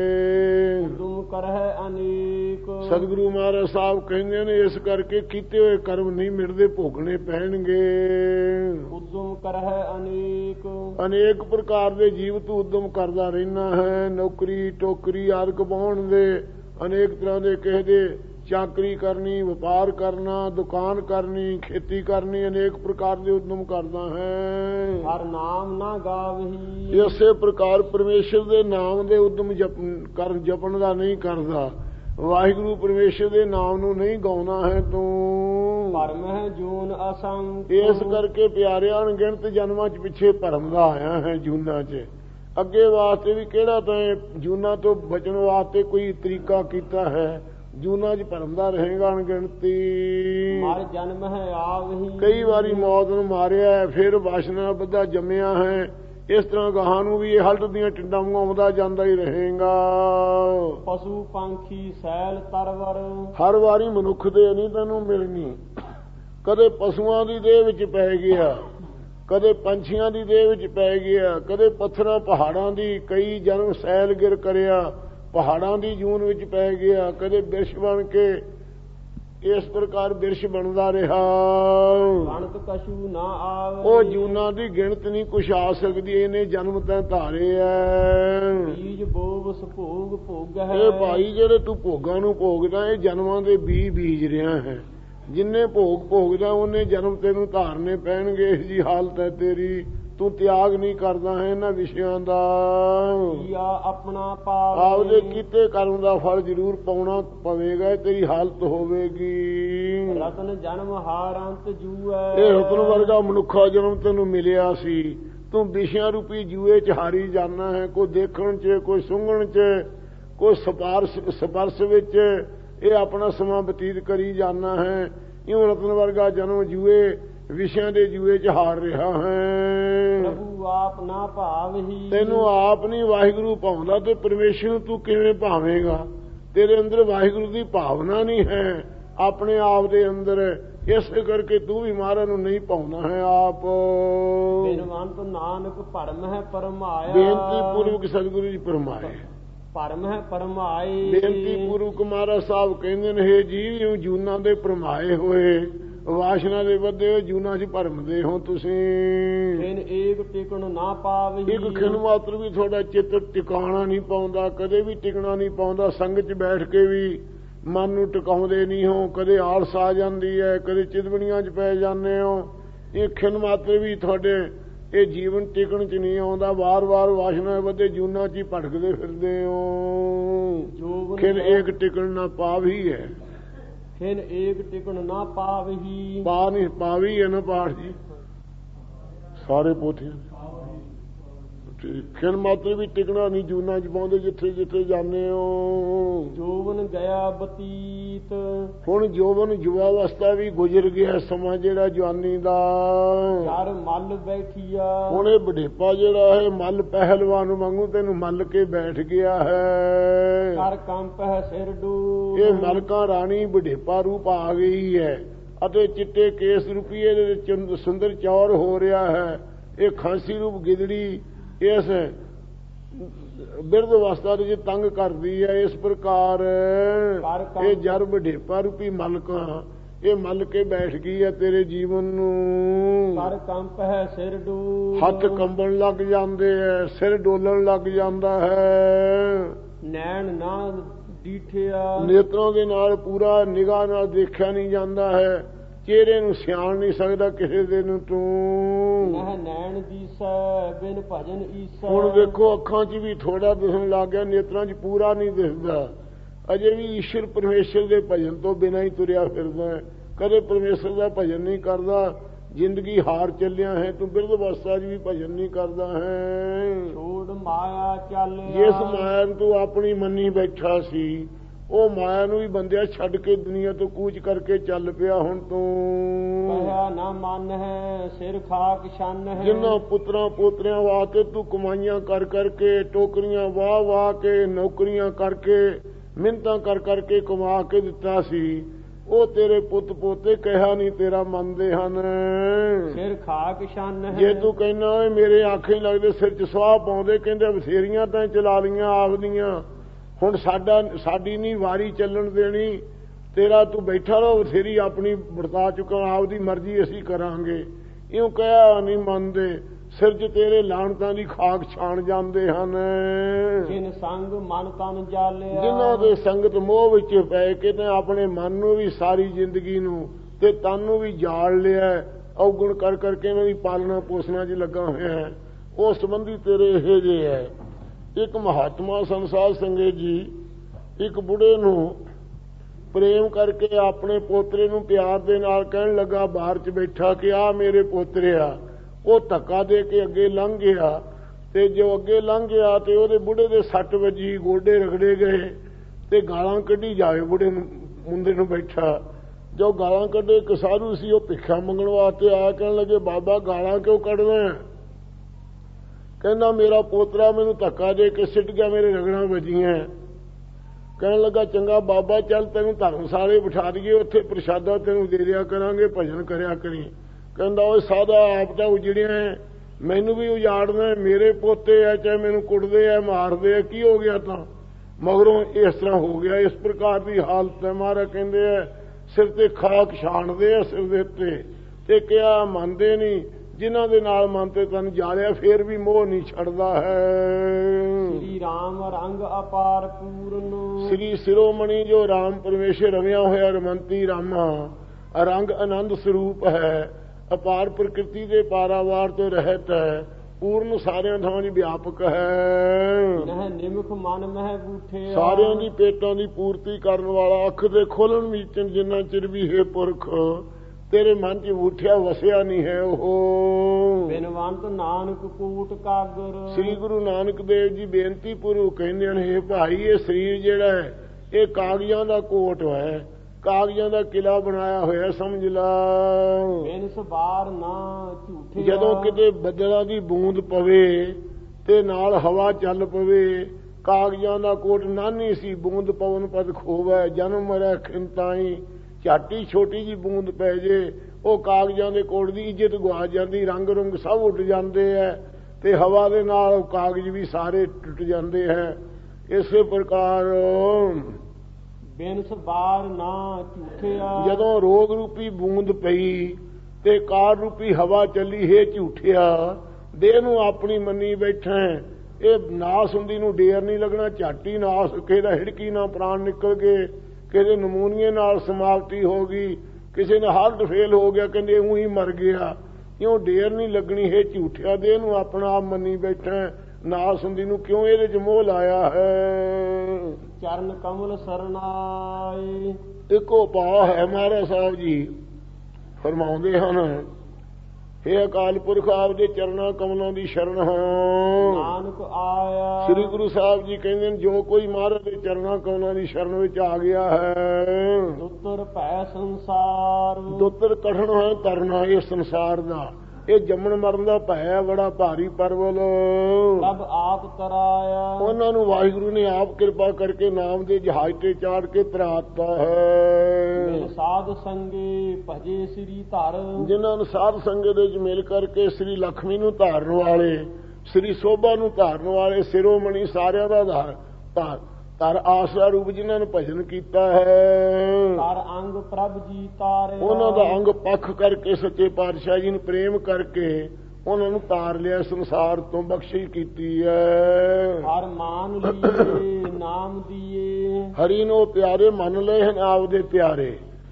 [SPEAKER 1] ਤੁਮ ਕਰਹਿ ਅਨੇਕ।
[SPEAKER 2] ਸਤਿਗੁਰੂ ਮਹਾਰਾਜ ਸਾਹਿਬ ਕਹਿੰਦੇ ਨੇ ਇਸ ਕਰਕੇ ਕੀਤੇ ਹੋਏ ਕਰਮ ਨਹੀਂ ਮਿਟਦੇ, ਭੋਗਣੇ ਪੈਣਗੇ।
[SPEAKER 1] ਉਦਮ ਕਰਹਿ ਅਨੇਕ।
[SPEAKER 2] ਅਨੇਕ ਪ੍ਰਕਾਰ ਦੇ ਜੀਵ ਤੂੰ ਉਦਮ ਕਰਦਾ ਰਹਿਣਾ ਹੈ। ਨੌਕਰੀ ਟੋਕਰੀ ਆਦਿ ਕਮਾਉਣ ਦੇ ਅਨੇਕ ਤਰ੍ਹਾਂ ਦੇ, ਕਿਸੇ ਦੇ ਚਾਕਰੀ ਕਰਨੀ, ਵਪਾਰ ਕਰਨਾ, ਦੁਕਾਨ ਕਰਨੀ, ਖੇਤੀ ਕਰਨੀ, ਅਨੇਕ ਪ੍ਰਕਾਰ ਦੇ ਉਦਮ ਕਰਦਾ ਹੈ।
[SPEAKER 1] ਹਰ ਨਾਮ ਨਾ ਗਾਵਹੀ।
[SPEAKER 2] ਇਸੇ ਪ੍ਰਕਾਰ ਪਰਮੇਸ਼ਰ ਦੇ ਨਾਮ ਦੇ ਉਦਮ ਕਰਨ ਜਪਣ ਦਾ ਨਹੀਂ ਕਰਦਾ। ਵਾਹਿਗੁਰੂ ਪਰਮੇਸ਼ਰ ਦੇ ਨਾਮ ਨੂੰ ਨਹੀਂ ਗਾਉਣਾ ਹੈ ਤੂੰ।
[SPEAKER 1] ਭਰਮ ਹੈ ਜੂਨ ਅਸੰਖ।
[SPEAKER 2] ਇਸ ਕਰਕੇ ਪਿਆਰਿਆਂ ਅਣਗਿਣਤ ਜਨਮਾਂ ਚ ਪਿੱਛੇ ਭਰਮ ਦਾ ਆਇਆ ਹੈ ਜੂਨਾਂ ਚ। ਅੱਗੇ ਵਾਸਤੇ ਵੀ ਕਿਹੜਾ ਤੈਂ ਜੂਨਾਂ ਤੋਂ ਬਚਣ ਵਾਸਤੇ ਕੋਈ ਤਰੀਕਾ ਕੀਤਾ ਹੈ? ਜੂਨਾਂ ਚ ਭਰਮ ਦਾ ਰਹੇਗਾ ਅਣਗਿਣਤੀ।
[SPEAKER 1] ਮਰ ਜਨਮ ਹੈ ਆਵਹੀ।
[SPEAKER 2] ਕਈ ਵਾਰੀ ਮੌਤ ਨੂੰ ਮਾਰਿਆ ਹੈ, ਫਿਰ ਵਾਸ਼ਨਾ ਬੱਧਾ ਜੰਮਿਆ ਹੈ। ਇਸ ਤਰ੍ਹਾਂ ਗਾਹਾਂ ਨੂੰ ਵੀ ਇਹ ਹਲਟ ਦੀਆਂ ਟਿੰਡਾਂ ਆਉਂਦਾ ਜਾਂਦਾ ਹੀ ਰਹੇਗਾ।
[SPEAKER 1] ਪਸ਼ੂ ਪੰਖੀ ਸੈਲ ਤਰਵਰ।
[SPEAKER 2] ਹਰ ਵਾਰੀ ਮਨੁੱਖ ਦੇ ਨਹੀਂ ਤੈਨੂੰ ਮਿਲਣੀ। ਕਦੇ ਪਸ਼ੂਆਂ ਦੀ ਦੇਹ ਵਿੱਚ ਪੈ ਗਿਆ, ਕਦੇ ਪੰਛੀਆਂ ਦੀ ਦੇਹ ਵਿੱਚ ਪੈ ਗਿਆ, ਕਦੇ ਪੱਥਰਾਂ ਪਹਾੜਾਂ ਦੀ ਕਈ ਜਨਮ ਸੈਲ ਗਿਰ ਕਰਿਆ, ਪਹਾੜਾਂ ਦੀ ਜੂਨ ਵਿੱਚ ਪੈ ਗਿਆ, ਕਦੇ ਬਿਰਸ਼ ਬਣ ਕੇ ਇਸ ਪ੍ਰਕਾਰ ਬਿਰਸ਼ ਬਣਦਾ ਰਿਹਾ।
[SPEAKER 1] ਗਣਤ ਕਛੂ ਨਾ ਆਵੇ।
[SPEAKER 2] ਉਹ ਜੂਨਾਂ ਦੀ ਗਿਣਤ ਨਹੀਂ ਕੁਛ ਆ ਸਕਦੀ। ਇਹਨੇ ਜਨਮ ਤਾਂ ਧਾਰੇ ਐ।
[SPEAKER 1] ਬੀਜ ਬੋਵ ਸੁਭੋਗ ਭੋਗ ਹੈ।
[SPEAKER 2] ਇਹ ਭਾਈ ਜਿਹੜੇ ਤੂੰ ਭੋਗਾਂ ਨੂੰ ਭੋਗਦਾ, ਇਹ ਜਨਮਾਂ ਦੇ ਬੀਜ ਬੀਜ ਰਿਹਾ ਹੈ। ਜਿੰਨੇ ਭੋਗ ਭੋਗਦਾ ਉਹਨੇ ਜਨਮ ਤੈਨੂੰ ਧਾਰਨੇ ਪੈਣਗੇ। ਇਹ ਜੀ ਹਾਲਤ ਹੈ ਤੇਰੀ। ਤੂੰ ਤਿਆਗ ਨਹੀਂ ਕਰਦਾ ਹੈ ਇਹਨਾਂ ਵਿਸ਼ਿਆਂ ਦਾ।
[SPEAKER 1] ਕੀਆ ਆਪਣਾ ਪਾਵੇ।
[SPEAKER 2] ਆਪਦੇ ਕੀਤੇ ਕਰਮ ਦਾ ਫਲ ਜ਼ਰੂਰ ਪਾਉਣਾ ਪਵੇਗਾ। ਤੇਰੀ ਹਾਲਤ ਹੋਵੇਗੀ।
[SPEAKER 1] ਰਤਨ ਜਨਮ ਹਾਰ ਅੰਤ ਜੂਐ।
[SPEAKER 2] ਇਹ ਰਤਨ ਵਰਗਾ ਮਨੁੱਖਾ ਜਨਮ ਤੈਨੂੰ ਮਿਲਿਆ ਸੀ। ਤੂੰ ਵਿਸ਼ਿਆਂ ਰੂਪੀ ਜੂਏ ਚ ਹਾਰੀ ਜਾਣਾ ਹੈ। ਕੋਈ ਦੇਖਣ ਚ, ਕੋਈ ਸੁੰਘਣ ਚ, ਕੋਈ ਸਪਾਰਸ ਸਪਰਸ ਵਿੱਚ ਇਹ ਆਪਣਾ ਸਮਾਂ ਬਤੀਤ ਕਰੀ ਜਾਣਾ ਹੈ। ਇਉਂ ਰਤਨ ਵਰਗਾ ਜਨਮ ਜੂਏ ਵਿਸ਼ਿਆਂ ਦੇ ਜੂਏ ਚ ਹਾਰ ਰਿਹਾ ਹੈ।
[SPEAKER 1] ਪ੍ਰਭੂ ਆਪ ਨਾ ਭਾਵਹੀ।
[SPEAKER 2] ਤੈਨੂੰ ਆਪ ਨਹੀਂ ਵਾਹਿਗੁਰੂ ਭਾਉਂਦਾ ਤੇ ਪਰਮੇਸ਼ਰ ਨੂੰ ਤੂੰ ਕਿਵੇਂ ਭਾਵੇਂਗਾ? ਤੇਰੇ ਅੰਦਰ ਵਾਹਿਗੁਰੂ ਦੀ ਭਾਵਨਾ ਨਹੀਂ ਹੈ ਆਪਣੇ ਆਪ ਦੇ ਅੰਦਰ। ਇਸ ਕਰਕੇ ਤੂੰ ਵੀ ਮਹਾਰਾਜ ਨੂੰ ਨਹੀਂ ਭਾਉਣਾ ਹੈ ਆਪ।
[SPEAKER 1] ਬਿਨਵੰਤ ਨਾਨਕ ਭਰਮ ਹੈ ਪਰਮਾਇਆ।
[SPEAKER 2] ਬੇਨਤੀ ਪੂਰਵਕ ਸਤਿਗੁਰੂ ਜੀ ਫਰਮਾਏ।
[SPEAKER 1] ਭਰਮ ਹੈ ਪਰਮਾਏ।
[SPEAKER 2] ਬੇਨਤੀ ਪੂਰਵਕ ਮਹਾਰਾਜ ਸਾਹਿਬ ਕਹਿੰਦੇ ਨੇ, ਹੇ ਜੀਵ ਜੂਨਾਂ ਦੇ ਭਰਮਾਏ ਹੋਏ, ਵਾਸ਼ਨਾ ਦੇ ਵਧੇ ਹੋਏ ਜੂਨਾਂ ਚ ਭਰਮਦੇ ਹੋ ਤੁਸੀਂ।
[SPEAKER 1] ਖਿਨ ਏਕ ਟਿਕਣ ਨਾ ਪਾਵਹੀ।
[SPEAKER 2] ਇੱਕ ਖਿਨ ਮਾਤਰ ਵੀ ਤੁਹਾਡਾ ਚਿੱਤ ਟਿਕਾਣਾ ਨਹੀਂ ਪਾਉਂਦਾ, ਕਦੇ ਵੀ ਟਿਕਣਾ ਨਹੀਂ ਪਾਉਂਦਾ। ਸੰਗਤ ਚ ਬੈਠ ਕੇ ਵੀ ਮਨ ਨੂੰ ਟਿਕਾਉਂਦੇ ਨਹੀਂ ਹੋ। ਕਦੇ ਆਲਸ ਆ ਜਾਂਦੀ ਹੈ, ਕਦੇ ਚਿਦਵਣੀਆਂ ਚ ਪੈ ਜਾਂਦੇ ਹੋ। ਇਹ ਖਿਨ ਮਾਤਰ ਵੀ ਤੁਹਾਡੇ ਇਹ ਜੀਵਨ ਟਿਕਣ ਚ ਨਹੀਂ ਆਉਂਦਾ। ਵਾਰ-ਵਾਰ ਵਾਸ਼ਨਾ ਵਧੇ ਜੂਨਾਂ ਚ ਹੀ ਭਟਕਦੇ ਫਿਰਦੇ ਹੋ। ਖਿਨ ਏਕ ਟਿਕਣ ਨਾ ਪਾਵੀ ਹੈ।
[SPEAKER 1] ਖਿਨ ਏਕ ਟਿਕਣ ਨਾ ਪਾਵਹੀ।
[SPEAKER 2] ਪਾ ਨਹੀਂ ਪਾਵੀ ਹੈ ਨਾ ਪਾਠ ਜੀ ਸਾਰੇ ਪੋਥੀਆਂ। ਖਿਨ ਮਾਤਰ ਵੀ ਟਿਕਣਾ ਨਹੀਂ ਜੂਨਾਂ ਚ ਪਾਉਂਦੇ ਜਿੱਥੇ ਜਿੱਥੇ ਜਾਂਦੇ ਹੋ।
[SPEAKER 1] ਜੋਵਨ ਗਿਆ ਬਤੀਤ। ਹੁਣ
[SPEAKER 2] ਜੋਵਨ ਯੁਵਾ ਅਵਸਥਾ ਵੀ ਗੁਜ਼ਰ ਗਿਆ ਸਮਾਂ ਜਿਹੜਾ ਜਵਾਨੀ ਦਾ।
[SPEAKER 1] ਯਾਰ ਮੱਲ ਬੈਠੀਆ। ਹੁਣ
[SPEAKER 2] ਇਹ ਬੁਢੇਪਾ ਜਿਹੜਾ ਹੈ ਮੱਲ ਪਹਿਲਵਾਨ ਵਾਂਗੂ ਤੈਨੂੰ ਮੱਲ ਕੇ ਬੈਠ ਗਿਆ ਹੈ।
[SPEAKER 1] ਕਰ ਕੰਪ ਹੈ ਸਿਰ ਡੂ।
[SPEAKER 2] ਇਹ ਮਲਕਾ ਰਾਣੀ ਬੁਢੇਪਾ ਰੂਪ ਆ ਗਈ ਹੈ ਅਤੇ ਚਿੱਟੇ ਕੇਸ ਰੂਪੀ ਇਹਦੇ ਸੁੰਦਰ ਚੌਰ ਹੋ ਰਿਹਾ ਹੈ। ਇਹ ਖਾਂਸੀ ਰੂਪ ਗਿਦੜੀ ਇਸ ਬਿਰਧ ਅਵਸਥਾ ਦੇ ਤੰਗ ਕਰਦੀ ਹੈ। ਇਸ ਪ੍ਰਕਾਰ ਇਹ ਜਰ ਬੁਢੇਪਾ ਰੂਪੀ ਮਲਕਾ ਇਹ ਮਲ ਕੇ ਬੈਠ ਗਈ ਹੈ ਤੇਰੇ ਜੀਵਨ ਨੂੰ।
[SPEAKER 1] ਕਰ ਕੰਪ ਹੈ ਸਿਰ ਡੂ।
[SPEAKER 2] ਹੱਥ ਕੰਬਣ ਲੱਗ ਜਾਂਦੇ ਹੈ, ਸਿਰ ਡੋਲਣ ਲੱਗ ਜਾਂਦਾ ਹੈ।
[SPEAKER 1] ਨੈਣ ਨਾ ਡੀਠਿਆ।
[SPEAKER 2] ਨੇਤਰਾਂ ਦੇ ਨਾਲ ਪੂਰਾ ਨਿਗਾਹ ਨਾਲ ਦੇਖਿਆ ਨਹੀਂ ਜਾਂਦਾ ਹੈ। ਚਿਹਰੇ ਨੂੰ ਸਿਆਣ ਨਹੀਂ ਸਕਦਾ ਕਿਸੇ ਦੇ ਨੂੰ ਤੂੰ।
[SPEAKER 1] ਮਹ ਨੈਣ ਦੀਸੈ ਬਿਨ ਭਜਨ ਈਸੈ।
[SPEAKER 2] ਹੁਣ ਵੇਖੋ ਅੱਖਾਂ 'ਚ ਵੀ ਥੋੜਾ ਦਿਸਣ ਲੱਗ ਗਿਆ, ਨੇਤਰਾਂ 'ਚ ਪੂਰਾ ਨਹੀਂ ਦਿਸਦਾ। ਅਜੇ ਵੀ ਈਸ਼ਰ ਪਰਮੇਸ਼ਰ ਦੇ ਭਜਨ ਤੋਂ ਬਿਨਾਂ ਹੀ ਤੁਰਿਆ ਫਿਰਦਾ ਹੈ। ਕਦੇ ਪਰਮੇਸ਼ਰ ਦਾ ਭਜਨ ਨਹੀਂ ਕਰਦਾ। ਜ਼ਿੰਦਗੀ ਹਾਰ ਚੱਲਿਆ ਹੈ ਤੂੰ। ਬਿਰਧ ਅਵਸਥਾ 'ਚ ਵੀ ਭਜਨ ਨਹੀਂ ਕਰਦਾ ਹੈ।
[SPEAKER 1] ਛੋੜ ਮਾਇਆ ਚੱਲ।
[SPEAKER 2] ਜਿਸ ਮਾਇਆ ਨੂੰ ਤੂੰ ਆਪਣੀ ਮੰਨੀ ਬੈਠਾ ਸੀ ਉਹ ਮਾਇਆ ਨੂੰ ਵੀ ਬੰਦਿਆ ਛੱਡ ਕੇ ਦੁਨੀਆ ਤੋਂ ਕੂਚ ਕਰਕੇ ਚੱਲ ਪਿਆ। ਹੁਣ ਤੂੰ
[SPEAKER 1] ਕਹਿਆ ਨਾ ਮਨ ਹੈ ਸਿਰ ਖਾਕ ਛੰਨ ਹੈ।
[SPEAKER 2] ਜਿਨ੍ਹਾਂ ਪੁੱਤਰਾਂ ਪੋਤਰਿਆਂ ਵਾਸਤੇ ਤੂੰ ਕਮਾਈਆਂ ਕਰ ਕਰਕੇ, ਟੋਕਰੀਆਂ ਵਾਹ ਵਾਹ ਕੇ, ਨੌਕਰੀਆਂ ਕਰਕੇ, ਮਿਹਨਤਾਂ ਕਰ ਕਰਕੇ ਕਮਾ ਕੇ ਦਿੱਤਾ ਸੀ, ਉਹ ਤੇਰੇ ਪੁੱਤ ਪੋਤੇ ਕਿਹਾ ਨਹੀਂ ਤੇਰਾ ਮੰਨਦੇ ਹਨ।
[SPEAKER 1] ਸਿਰ ਖਾਕ ਸ਼ਨ ਹੈ।
[SPEAKER 2] ਜੇ ਤੂੰ ਕਹਿੰਦਾ ਓਏ ਮੇਰੇ ਆਖੇ ਲੱਗਦੇ ਸਿਰ ਚ ਸਵਾਹ ਪਾਉਂਦੇ, ਕਹਿੰਦੇ ਬਥੇਰੀਆਂ ਤਾਂ ਚਲਾ ਲੀਆਂ ਆਪਦੀਆਂ, ਹੁਣ ਸਾਡਾ ਸਾਡੀ ਨਹੀਂ ਵਾਰੀ ਚੱਲਣ ਦੇਣੀ, ਤੇਰਾ ਤੂੰ ਬੈਠਾ ਰਹੋ, ਬਥੇਰੀ ਆਪਣੀ ਵਰਤਾ ਚੁੱਕਾ, ਆਪਦੀ ਮਰਜ਼ੀ ਅਸੀਂ ਕਰਾਂਗੇ। ਇਉਂ ਕਹਿਆ ਨਹੀਂ ਮੰਨਦੇ, ਸਿਰ ਚ ਤੇਰੇ ਲਾਣਤਾਂ ਦੀ ਖਾਕ ਛਾਣ ਜਾਂਦੇ ਹਨ।
[SPEAKER 1] ਜਿਨ ਸੰਗ ਮਨ ਤਨ ਜਾਲਿਆ,
[SPEAKER 2] ਜਿਨ੍ਹਾਂ ਦੇ ਸੰਗਤ ਮੋਹ ਵਿੱਚ ਪੈ ਕੇ ਤੇ ਆਪਣੇ ਮਨ ਨੂੰ ਵੀ ਸਾਰੀ ਜ਼ਿੰਦਗੀ ਨੂੰ ਤੇ ਤਨ ਨੂੰ ਵੀ ਜਾਲ ਲਿਆ, ਔਗਣ ਕਰ ਕਰਕੇ ਇਹਨਾਂ ਦੀ ਪਾਲਣਾ ਪੋਸਣਾ 'ਚ ਲੱਗਾ ਹੋਇਆ ਹੈ। ਉਸ ਸੰਬੰਧੀ ਤੇਰੇ ਇਹ ਜਿਹੇ ਹੈ। ਇੱਕ ਮਹਾਤਮਾ ਸੰਸਾਰ ਸੰਗਤ ਜੀ ਇੱਕ ਬੁੜੇ ਨੂੰ ਪ੍ਰੇਮ ਕਰਕੇ ਆਪਣੇ ਪੋਤਰੇ ਨੂੰ ਪਿਆਰ ਦੇ ਨਾਲ ਕਹਿਣ ਲੱਗਾ, ਬਾਹਰ 'ਚ ਬੈਠਾ, ਕਿ ਆ ਮੇਰੇ ਪੋਤਰੇ ਆ। ਉਹ ਧੱਕਾ ਦੇ ਕੇ ਅੱਗੇ ਲੰਘ ਗਿਆ, ਤੇ ਜੋ ਅੱਗੇ ਲੰਘ ਗਿਆ ਤੇ ਉਹਦੇ ਬੁੜੇ ਦੇ ਸੱਟ ਵੱਜੀ, ਗੋਡੇ ਰਗੜੇ ਗਏ ਤੇ ਗਾਲਾਂ ਕੱਢੀ ਜਾਵੇ ਬੁੜੇ ਨੂੰ, ਮੁੰਡੇ ਨੂੰ ਬੈਠਾ। ਜੋ ਗਾਲਾਂ ਕੱਢੇ, ਇੱਕ ਸਾਧੂ ਸੀ, ਉਹ ਭਿੱਖਾ ਮੰਗਣ ਵਾਸਤੇ ਆਇਆ, ਕਹਿਣ ਲੱਗੇ, ਬਾਬਾ ਗਾਲਾਂ ਕਿਉਂ ਕੱਢਦਾ? ਕਹਿੰਦਾ ਮੇਰਾ ਪੋਤਰਾ ਮੈਨੂੰ ਧੱਕਾ ਦੇ ਕੇ ਸਿੱਟ ਗਿਆ, ਮੇਰੇ ਰਗੜਾਂ ਵੱਜੀਆਂ। ਕਹਿਣ ਲੱਗਾ, ਚੰਗਾ ਬਾਬਾ, ਚੱਲ ਤੈਨੂੰ ਧਰਮਸ਼ਾਲੇ ਬਿਠਾ ਦਈਏ, ਉੱਥੇ ਪ੍ਰਸ਼ਾਦਾ ਤੈਨੂੰ ਦੇ ਦਿਆ ਕਰਾਂਗੇ, ਭਜਨ ਕਰਿਆ ਕਰੀ। ਕਹਿੰਦਾ ਓਏ ਸਾਦਾ, ਆਪ ਤਾਂ ਉਜੜਿਆ, ਮੈਨੂੰ ਵੀ ਉਜਾੜਨਾ, ਮੇਰੇ ਪੋਤੇ ਆ, ਚਾਹੇ ਮੈਨੂੰ ਕੁੱਟਦੇ ਆ ਮਾਰਦੇ ਆ, ਕੀ ਹੋ ਗਿਆ? ਤਾਂ ਮਗਰੋਂ ਇਸ ਤਰ੍ਹਾਂ ਹੋ ਗਿਆ, ਇਸ ਪ੍ਰਕਾਰ ਦੀ ਹਾਲਤ ਹੈ। ਮਹਾਰਾਜ ਕਹਿੰਦੇ ਆ ਸਿਰ ਤੇ ਖਾਕ ਛਾਣਦੇ ਆ ਸਿਰ ਦੇ ਉੱਤੇ, ਤੇ ਕਿਹਾ ਮੰਨਦੇ ਨਹੀਂ। ਜਿਨ੍ਹਾਂ ਦੇ ਨਾਲ ਮਨ ਤੇ ਤਨ ਜਾਲਿਆ, ਫੇਰ ਵੀ ਮੋਹ ਨਹੀਂ ਛੱਡਦਾ ਹੈ।
[SPEAKER 1] ਸ੍ਰੀ ਰਾਮ ਰੰਗ ਅਪਾਰ ਪੂਰਨ,
[SPEAKER 2] ਸ੍ਰੀ ਸਿਰੋਮਣੀ ਜੋ ਰਾਮ ਪਰਮੇਸ਼ਰ ਰਵਿਆ ਹੋਇਆ ਰਮੰਤੀ ਰਾਮਾ, ਰੰਗ ਆਨੰਦ ਸਰੂਪ ਹੈ, ਅਪਾਰ ਪ੍ਰਕਿਰਤੀ ਦੇ ਪਾਰਾਵਾਰ ਤੋਂ ਰਹਿਤ ਹੈ, ਪੂਰਨ ਸਾਰਿਆਂ ਥਾਂ ਦੀ ਵਿਆਪਕ ਹੈ।
[SPEAKER 1] ਨਹਿ ਨਿਮਖ ਮਨ ਮਹਿ ਬੂਠੇ,
[SPEAKER 2] ਸਾਰਿਆਂ ਦੀ ਪੇਟਾਂ ਦੀ ਪੂਰਤੀ ਕਰਨ ਵਾਲਾ, ਅੱਖ ਦੇ ਖੋਲਣ ਵਿੱਚ ਜਿੰਨਾ ਚਿਰ ਵੀ ਹੈ ਪੁਰਖ ਤੇਰੇ ਮਨ 'ਚ ਉਠਿਆ ਵਸਿਆ ਨਹੀਂ ਹੈ। ਉਹ
[SPEAKER 1] ਬਿਨਵੰਤ ਨਾਨਕ ਕੂਟ ਕਾਗਰ,
[SPEAKER 2] ਸ੍ਰੀ ਗੁਰੂ ਨਾਨਕ ਦੇਵ ਜੀ ਬੇਨਤੀ ਪੂਰਵਕ ਕਹਿੰਦੇ ਨੇ, ਭਾਈ ਇਹ ਸਰੀਰ ਜਿਹੜਾ ਹੈ ਇਹ ਕਾਗਜ਼ਾਂ ਦਾ ਕੋਟ ਹੈ, ਕਾਗਜ਼ਾਂ ਦਾ ਕਿਲਾ ਬਣਾਇਆ ਹੋਇਆ ਸਮਝ ਲਾ।
[SPEAKER 1] ਬਿਨਸ ਬਾਰ ਨਾ ਝੂਠੇ,
[SPEAKER 2] ਜਦੋਂ ਕਿਤੇ ਬੱਦਲਾਂ ਦੀ ਬੂੰਦ ਪਵੇ ਤੇ ਨਾਲ ਹਵਾ ਚੱਲ ਪਵੇ, ਕਾਗਜ਼ਾਂ ਦਾ ਕੋਟ ਨਾਨੀ ਸੀ, ਬੂੰਦ ਪਵਨ ਪਦ ਖੋਵੈ, ਜਨਮ ਮਰੈ ਖਿੰਤਾਈ। ਝਾਟੀ ਛੋਟੀ ਜੀ ਬੂੰਦ ਪੈ ਜੇ, ਉਹ ਕਾਗਜ਼ਾਂ ਦੇ ਕੋਟ ਦੀ ਇੱਜ਼ਤ ਗਵਾ ਜਾਂਦੀ, ਰੰਗ ਰੁੰਗ ਸਭ ਉੱਡ ਜਾਂਦੇ ਹੈ, ਤੇ ਹਵਾ ਦੇ ਨਾਲ ਕਾਗਜ਼ ਵੀ ਸਾਰੇ ਟੁੱਟ ਜਾਂਦੇ ਹੈ। ਇਸੇ ਪ੍ਰਕਾਰ
[SPEAKER 1] ਬਿਨਸ ਬਾਰ ਨਾ ਝੂਠਿਆ, ਜਦੋਂ
[SPEAKER 2] ਰੋਗ ਰੂਪੀ ਬੂੰਦ ਪਈ ਤੇ ਕਾਰ ਰੂਪੀ ਹਵਾ ਚੱਲੀ, ਹੈ ਝੂਠਿਆ ਦੇਹ ਨੂੰ ਆਪਣੀ ਮੰਨੀ ਬੈਠਾ, ਇਹ ਨਾਸ ਹੁੰਦੀ ਨੂੰ ਡੇਰ ਨਹੀਂ ਲੱਗਣਾ, ਝਾਟੀ ਨਾਸ, ਕਿਸੇ ਦਾ ਹਿੜਕੀ ਨਾ ਪ੍ਰਾਣ ਨਿਕਲ ਗਏ, ਕਿਸੇ ਨਮੂਨੀਏ ਨਾਲ ਸਮਾਪਤੀ ਹੋ ਗਈ, ਕਿਸੇ ਦਾ ਹਾਰਟ ਫੇਲ ਹੋ ਗਿਆ, ਕਹਿੰਦੇ ਉਹ ਹੀ ਮਰ ਗਿਆ, ਕਿਉਂ ਡੇਰ ਨਹੀਂ ਲੱਗਣੀ, ਹੈ ਝੂਠਿਆ ਦੇਹ ਨੂੰ ਆਪਣਾ ਆਪ ਮੰਨੀ ਬੈਠਾ, ਨਾਸ ਹੁੰਦੀ ਨੂੰ ਕਿਉਂ ਇਹਦੇ 'ਚ ਮੋਹ ਲਾਇਆ ਹੈ।
[SPEAKER 1] ਚਰਨ ਕਮਲ ਸਰਨਾਏ,
[SPEAKER 2] ਇੱਕੋ ਭਾਅ ਹੈ। ਮਹਾਰਾਜ ਸਾਹਿਬ ਜੀ ਫਰਮਾਉਂਦੇ ਹਨ, ਹੇ ਅਕਾਲ ਪੁਰਖ ਆਪਦੇ ਚਰਨਾਂ ਕਮਲਾਂ ਦੀ ਸ਼ਰਨ ਹਾਂ।
[SPEAKER 1] ਨਾਨਕ ਆਇਆ,
[SPEAKER 2] ਸ੍ਰੀ ਗੁਰੂ ਸਾਹਿਬ ਜੀ ਕਹਿੰਦੇ ਨੇ, ਜੋ ਕੋਈ ਮਹਾਰਾਜ ਦੇ ਚਰਨਾਂ ਕਮਲਾਂ ਦੀ ਸ਼ਰਨ ਵਿੱਚ ਆ ਗਿਆ ਹੈ,
[SPEAKER 1] ਦੁੱਤਰ ਭੈ ਸੰਸਾਰ,
[SPEAKER 2] ਦੁੱਤਰ ਕਠਨ ਹੈ ਤਰਨਾ ਇਹ ਸੰਸਾਰ ਦਾ, ਇਹ ਜੰਮਣ ਮਰਨ ਦਾ ਭੈ ਬੜਾ ਭਾਰੀ ਪਰਵਲ,
[SPEAKER 1] ਪ੍ਰਭ ਆਪ ਤਰਾਇਆ,
[SPEAKER 2] ਉਹਨਾਂ ਨੂੰ ਵਾਹਿਗੁਰੂ ਨੇ ਆਪ ਕਿਰਪਾ ਕਰਕੇ ਨਾਮ ਦੇ ਜਹਾਜ਼ ਤੇ ਚਾੜ ਕੇ ਤਰਾਤਾ ਹੈ।
[SPEAKER 1] ਸਾਧ ਸੰਗੇ ਭਜੇ ਸ੍ਰੀ ਧਰ,
[SPEAKER 2] ਜਿਨ੍ਹਾਂ ਨੂੰ ਸਾਧ ਸੰਗੇ ਦੇ ਵਿੱਚ ਮਿਲ ਕਰਕੇ ਸ੍ਰੀ ਲక్ష్ਮੀ ਨੂੰ ਧਾਰਨ ਵਾਲੇ, ਸ੍ਰੀ ਸੋਭਾ ਨੂੰ ਧਾਰਨ ਵਾਲੇ, ਸਿਰੋਮਣੀ ਸਾਰਿਆਂ ਦਾ ਧਾਰ ਧਰ ਆਸਰਾ ਰੂਪ ਜਿਨ੍ਹਾਂ ਨੇ ਭਜਨ ਕੀਤਾ ਹੈ,
[SPEAKER 1] ਧਰ ਅੰਗ ਪ੍ਰਭ ਜੀ ਤਾਰੇ,
[SPEAKER 2] ਉਹਨਾਂ ਦਾ ਅੰਗ ਪੱਖ ਕਰਕੇ ਸੱਚੇ ਪਾਤਸ਼ਾਹ ਜੀ ਨੂੰ ਪ੍ਰੇਮ ਕਰਕੇ ਉਹਨਾਂ ਨੂੰ ਤਾਰ ਲਿਆ, ਸੰਸਾਰ ਤੋਂ ਬਖਸ਼ਿਸ਼ ਕੀਤੀ ਹੈ।
[SPEAKER 1] ਹਰ ਮਾਨ ਲਈਏ ਨਾਮ ਦੀਏ,
[SPEAKER 2] ਹਰੀ ਨੂੰ ਪਿਆਰੇ ਮੰਨ ਲਏ ਹਨ ਆਪਦੇ ਪਿਆਰੇ,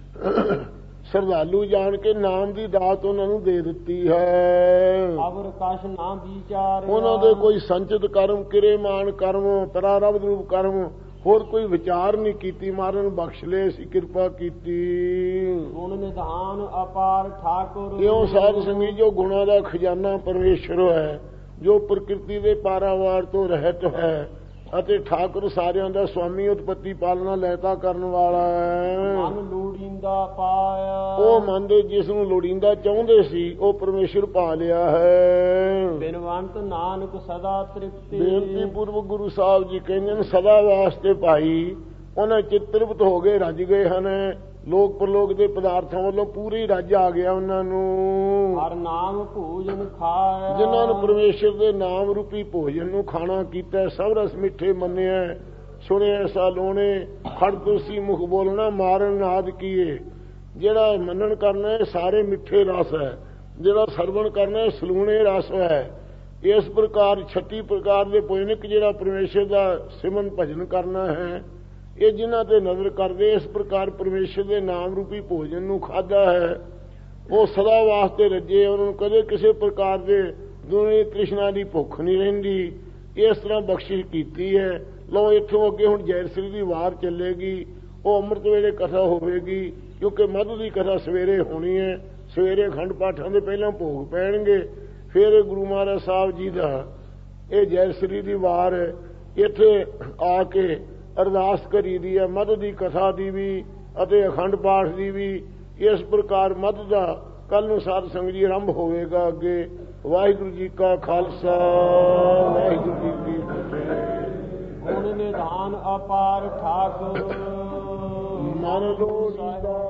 [SPEAKER 2] ਸ਼ਰਧਾਲੂ ਜਾਣ ਕੇ ਨਾਮ ਦੀ ਦਾਤ ਉਹਨਾਂ ਨੂੰ ਦੇ ਦਿੱਤੀ ਹੈ।
[SPEAKER 1] ਅਵਰ ਕਛ ਨਾ ਵਿਚਾਰ,
[SPEAKER 2] ਉਹਨਾਂ ਦੇ ਕੋਈ ਸੰਚਿਤ ਕਰਮ, ਕਿਰੇਮਾਨ ਕਰਮ, ਪ੍ਰਾਰਬਧ ਰੂਪ ਕਰਮ, ਹੋਰ ਕੋਈ ਵਿਚਾਰ ਨਹੀਂ ਕੀਤੀ, ਮਹਾਰਾਜ ਨੂੰ ਬਖਸ਼ ਲਏ ਸੀ, ਕਿਰਪਾ ਕੀਤੀ।
[SPEAKER 1] ਗੁਣ ਨਿਧਾਨ ਅਪਾਰ ਠਾਕੁਰ,
[SPEAKER 2] ਕਿਉਂ ਸਾਧ ਸੰਗੀ ਜੋ ਗੁਣਾਂ ਦਾ ਖਜ਼ਾਨਾ ਪਰਮੇਸ਼ਰ ਹੈ, ਜੋ ਪ੍ਰਕਿਰਤੀ ਦੇ ਪਾਰਾਵਾਰ ਤੋਂ ਰਹਿਤ ਹੈ, ਅਤੇ ਠਾਕੁਰ ਸਾਰਿਆਂ ਦਾ ਸੁਆਮੀ, ਉਤਪਤੀ ਪਾਲਣਾ ਲੈਤਾ ਕਰਨ ਵਾਲਾ ਹੈ।
[SPEAKER 1] ਮਨ ਲੋੜੀਂਦਾ ਪਾਇਆ,
[SPEAKER 2] ਉਹ ਮਨ ਦੇ ਜਿਸ ਨੂੰ ਲੋੜੀਂਦਾ ਚਾਹੁੰਦੇ ਸੀ ਉਹ ਪਰਮੇਸ਼ਰ ਪਾ ਲਿਆ ਹੈ।
[SPEAKER 1] ਬਿਨਵੰਤ ਨਾਨਕ ਸਦਾ ਤ੍ਰਿਪਤੀ,
[SPEAKER 2] ਬੇਨਤੀ ਪੂਰਵਕ ਗੁਰੂ ਸਾਹਿਬ ਜੀ ਕਹਿੰਦੇ ਨੇ, ਸਦਾ ਵਾਸਤੇ ਭਾਈ ਉਹਨਾਂ ਚਿਤ ਤ੍ਰਿਪਤ ਹੋ ਗਏ, ਰੱਜ ਗਏ ਹਨ। ਲੋਕ ਪ੍ਰਲੋਕ ਦੇ ਪਦਾਰਥਾਂ ਵੱਲੋਂ ਪੂਰੀ ਰੱਜ ਆ ਗਿਆ ਉਹਨਾਂ ਨੂੰ।
[SPEAKER 1] ਹਰ ਨਾਮ ਭੋਜਨ ਖਾਇਆ,
[SPEAKER 2] ਜਿਨ੍ਹਾਂ ਨੂੰ ਪਰਮੇਸ਼ਰ ਦੇ ਨਾਮ ਰੂਪੀ ਭੋਜਨ ਨੂੰ ਖਾਣਾ ਕੀਤਾ, ਸਭ ਰਸ ਮਿੱਠੇ ਮੰਨਿਆ, ਸੁਣਿਆ ਸਾਲੋਣੇ, ਖੜ ਤੁਲਸੀ ਮੁਖ ਬੋਲਣਾ ਮਾਰਨ ਨਾਦ ਕੀਏ। ਜਿਹੜਾ ਮੰਨਣ ਕਰਨਾ ਹੈ ਸਾਰੇ ਮਿੱਠੇ ਰਸ ਹੈ, ਜਿਹੜਾ ਸਰਵਣ ਕਰਨਾ ਹੈ ਸਲੂਣੇ ਰਸ ਹੈ। ਇਸ ਪ੍ਰਕਾਰ ਛੱਤੀ ਪ੍ਰਕਾਰ ਦੇ ਭੋਜਨਕ ਜਿਹੜਾ ਪਰਮੇਸ਼ਰ ਦਾ ਸਿਮਰਨ ਭਜਨ ਕਰਨਾ ਹੈ, ਇਹ ਜਿਨ੍ਹਾਂ ਤੇ ਨਜ਼ਰ ਕਰਦੇ ਇਸ ਪ੍ਰਕਾਰ ਪਰਮੇਸ਼ਰ ਦੇ ਨਾਮ ਰੂਪੀ ਭੋਜਨ ਨੂੰ ਖਾਧਾ ਹੈ, ਉਹ ਸਦਾ ਵਾਸਤੇ ਰੱਜੇ। ਉਹਨਾਂ ਨੂੰ ਕਦੇ ਕਿਸੇ ਪ੍ਰਕਾਰ ਦੇ ਦੁਨੀਆ ਤ੍ਰਿਸ਼ਨਾ ਦੀ ਭੁੱਖ ਨਹੀਂ ਰਹਿੰਦੀ। ਇਸ ਤਰ੍ਹਾਂ ਬਖਸ਼ਿਸ਼ ਕੀਤੀ ਹੈ। ਲਓ ਇੱਥੋਂ ਅੱਗੇ ਹੁਣ ਜੈਸਰੀ ਦੀ ਵਾਰ ਚੱਲੇਗੀ, ਉਹ ਅੰਮ੍ਰਿਤ ਵੇਲੇ ਕਥਾ ਹੋਵੇਗੀ, ਕਿਉਂਕਿ ਮੱਧ ਦੀ ਕਥਾ ਸਵੇਰੇ ਹੋਣੀ ਹੈ। ਸਵੇਰੇ ਅਖੰਡ ਪਾਠਾਂ ਦੇ ਪਹਿਲਾਂ ਭੋਗ ਪੈਣਗੇ, ਫਿਰ ਗੁਰੂ ਮਹਾਰਾਜ ਸਾਹਿਬ ਜੀ ਦਾ ਇਹ ਜੈਸਰੀ ਦੀ ਵਾਰ ਇੱਥੇ ਆ ਕੇ ਅਰਦਾਸ ਕਰੀ ਦੀ ਹੈ, ਮੱਧ ਦੀ ਕਥਾ ਦੀ ਵੀ ਅਤੇ ਅਖੰਡ ਪਾਠ ਦੀ ਵੀ। ਇਸ ਪ੍ਰਕਾਰ ਮੱਧ ਦਾ ਕੱਲ ਨੂੰ ਸਾਧ ਸੰਗਤ ਜੀ ਆਰੰਭ ਹੋਵੇਗਾ ਅੱਗੇ। ਵਾਹਿਗੁਰੂ ਜੀ ਕਾ ਖਾਲਸਾ, ਵਾਹਿਗੁਰੂ ਜੀ ਕੀ ਫਤਿਹ।
[SPEAKER 1] ਗੁਣ ਨਿਧਾਨ ਅਪਾਰ ਠਾਕੁਰ
[SPEAKER 2] ਮਨ ਲੋੜੀਦਾ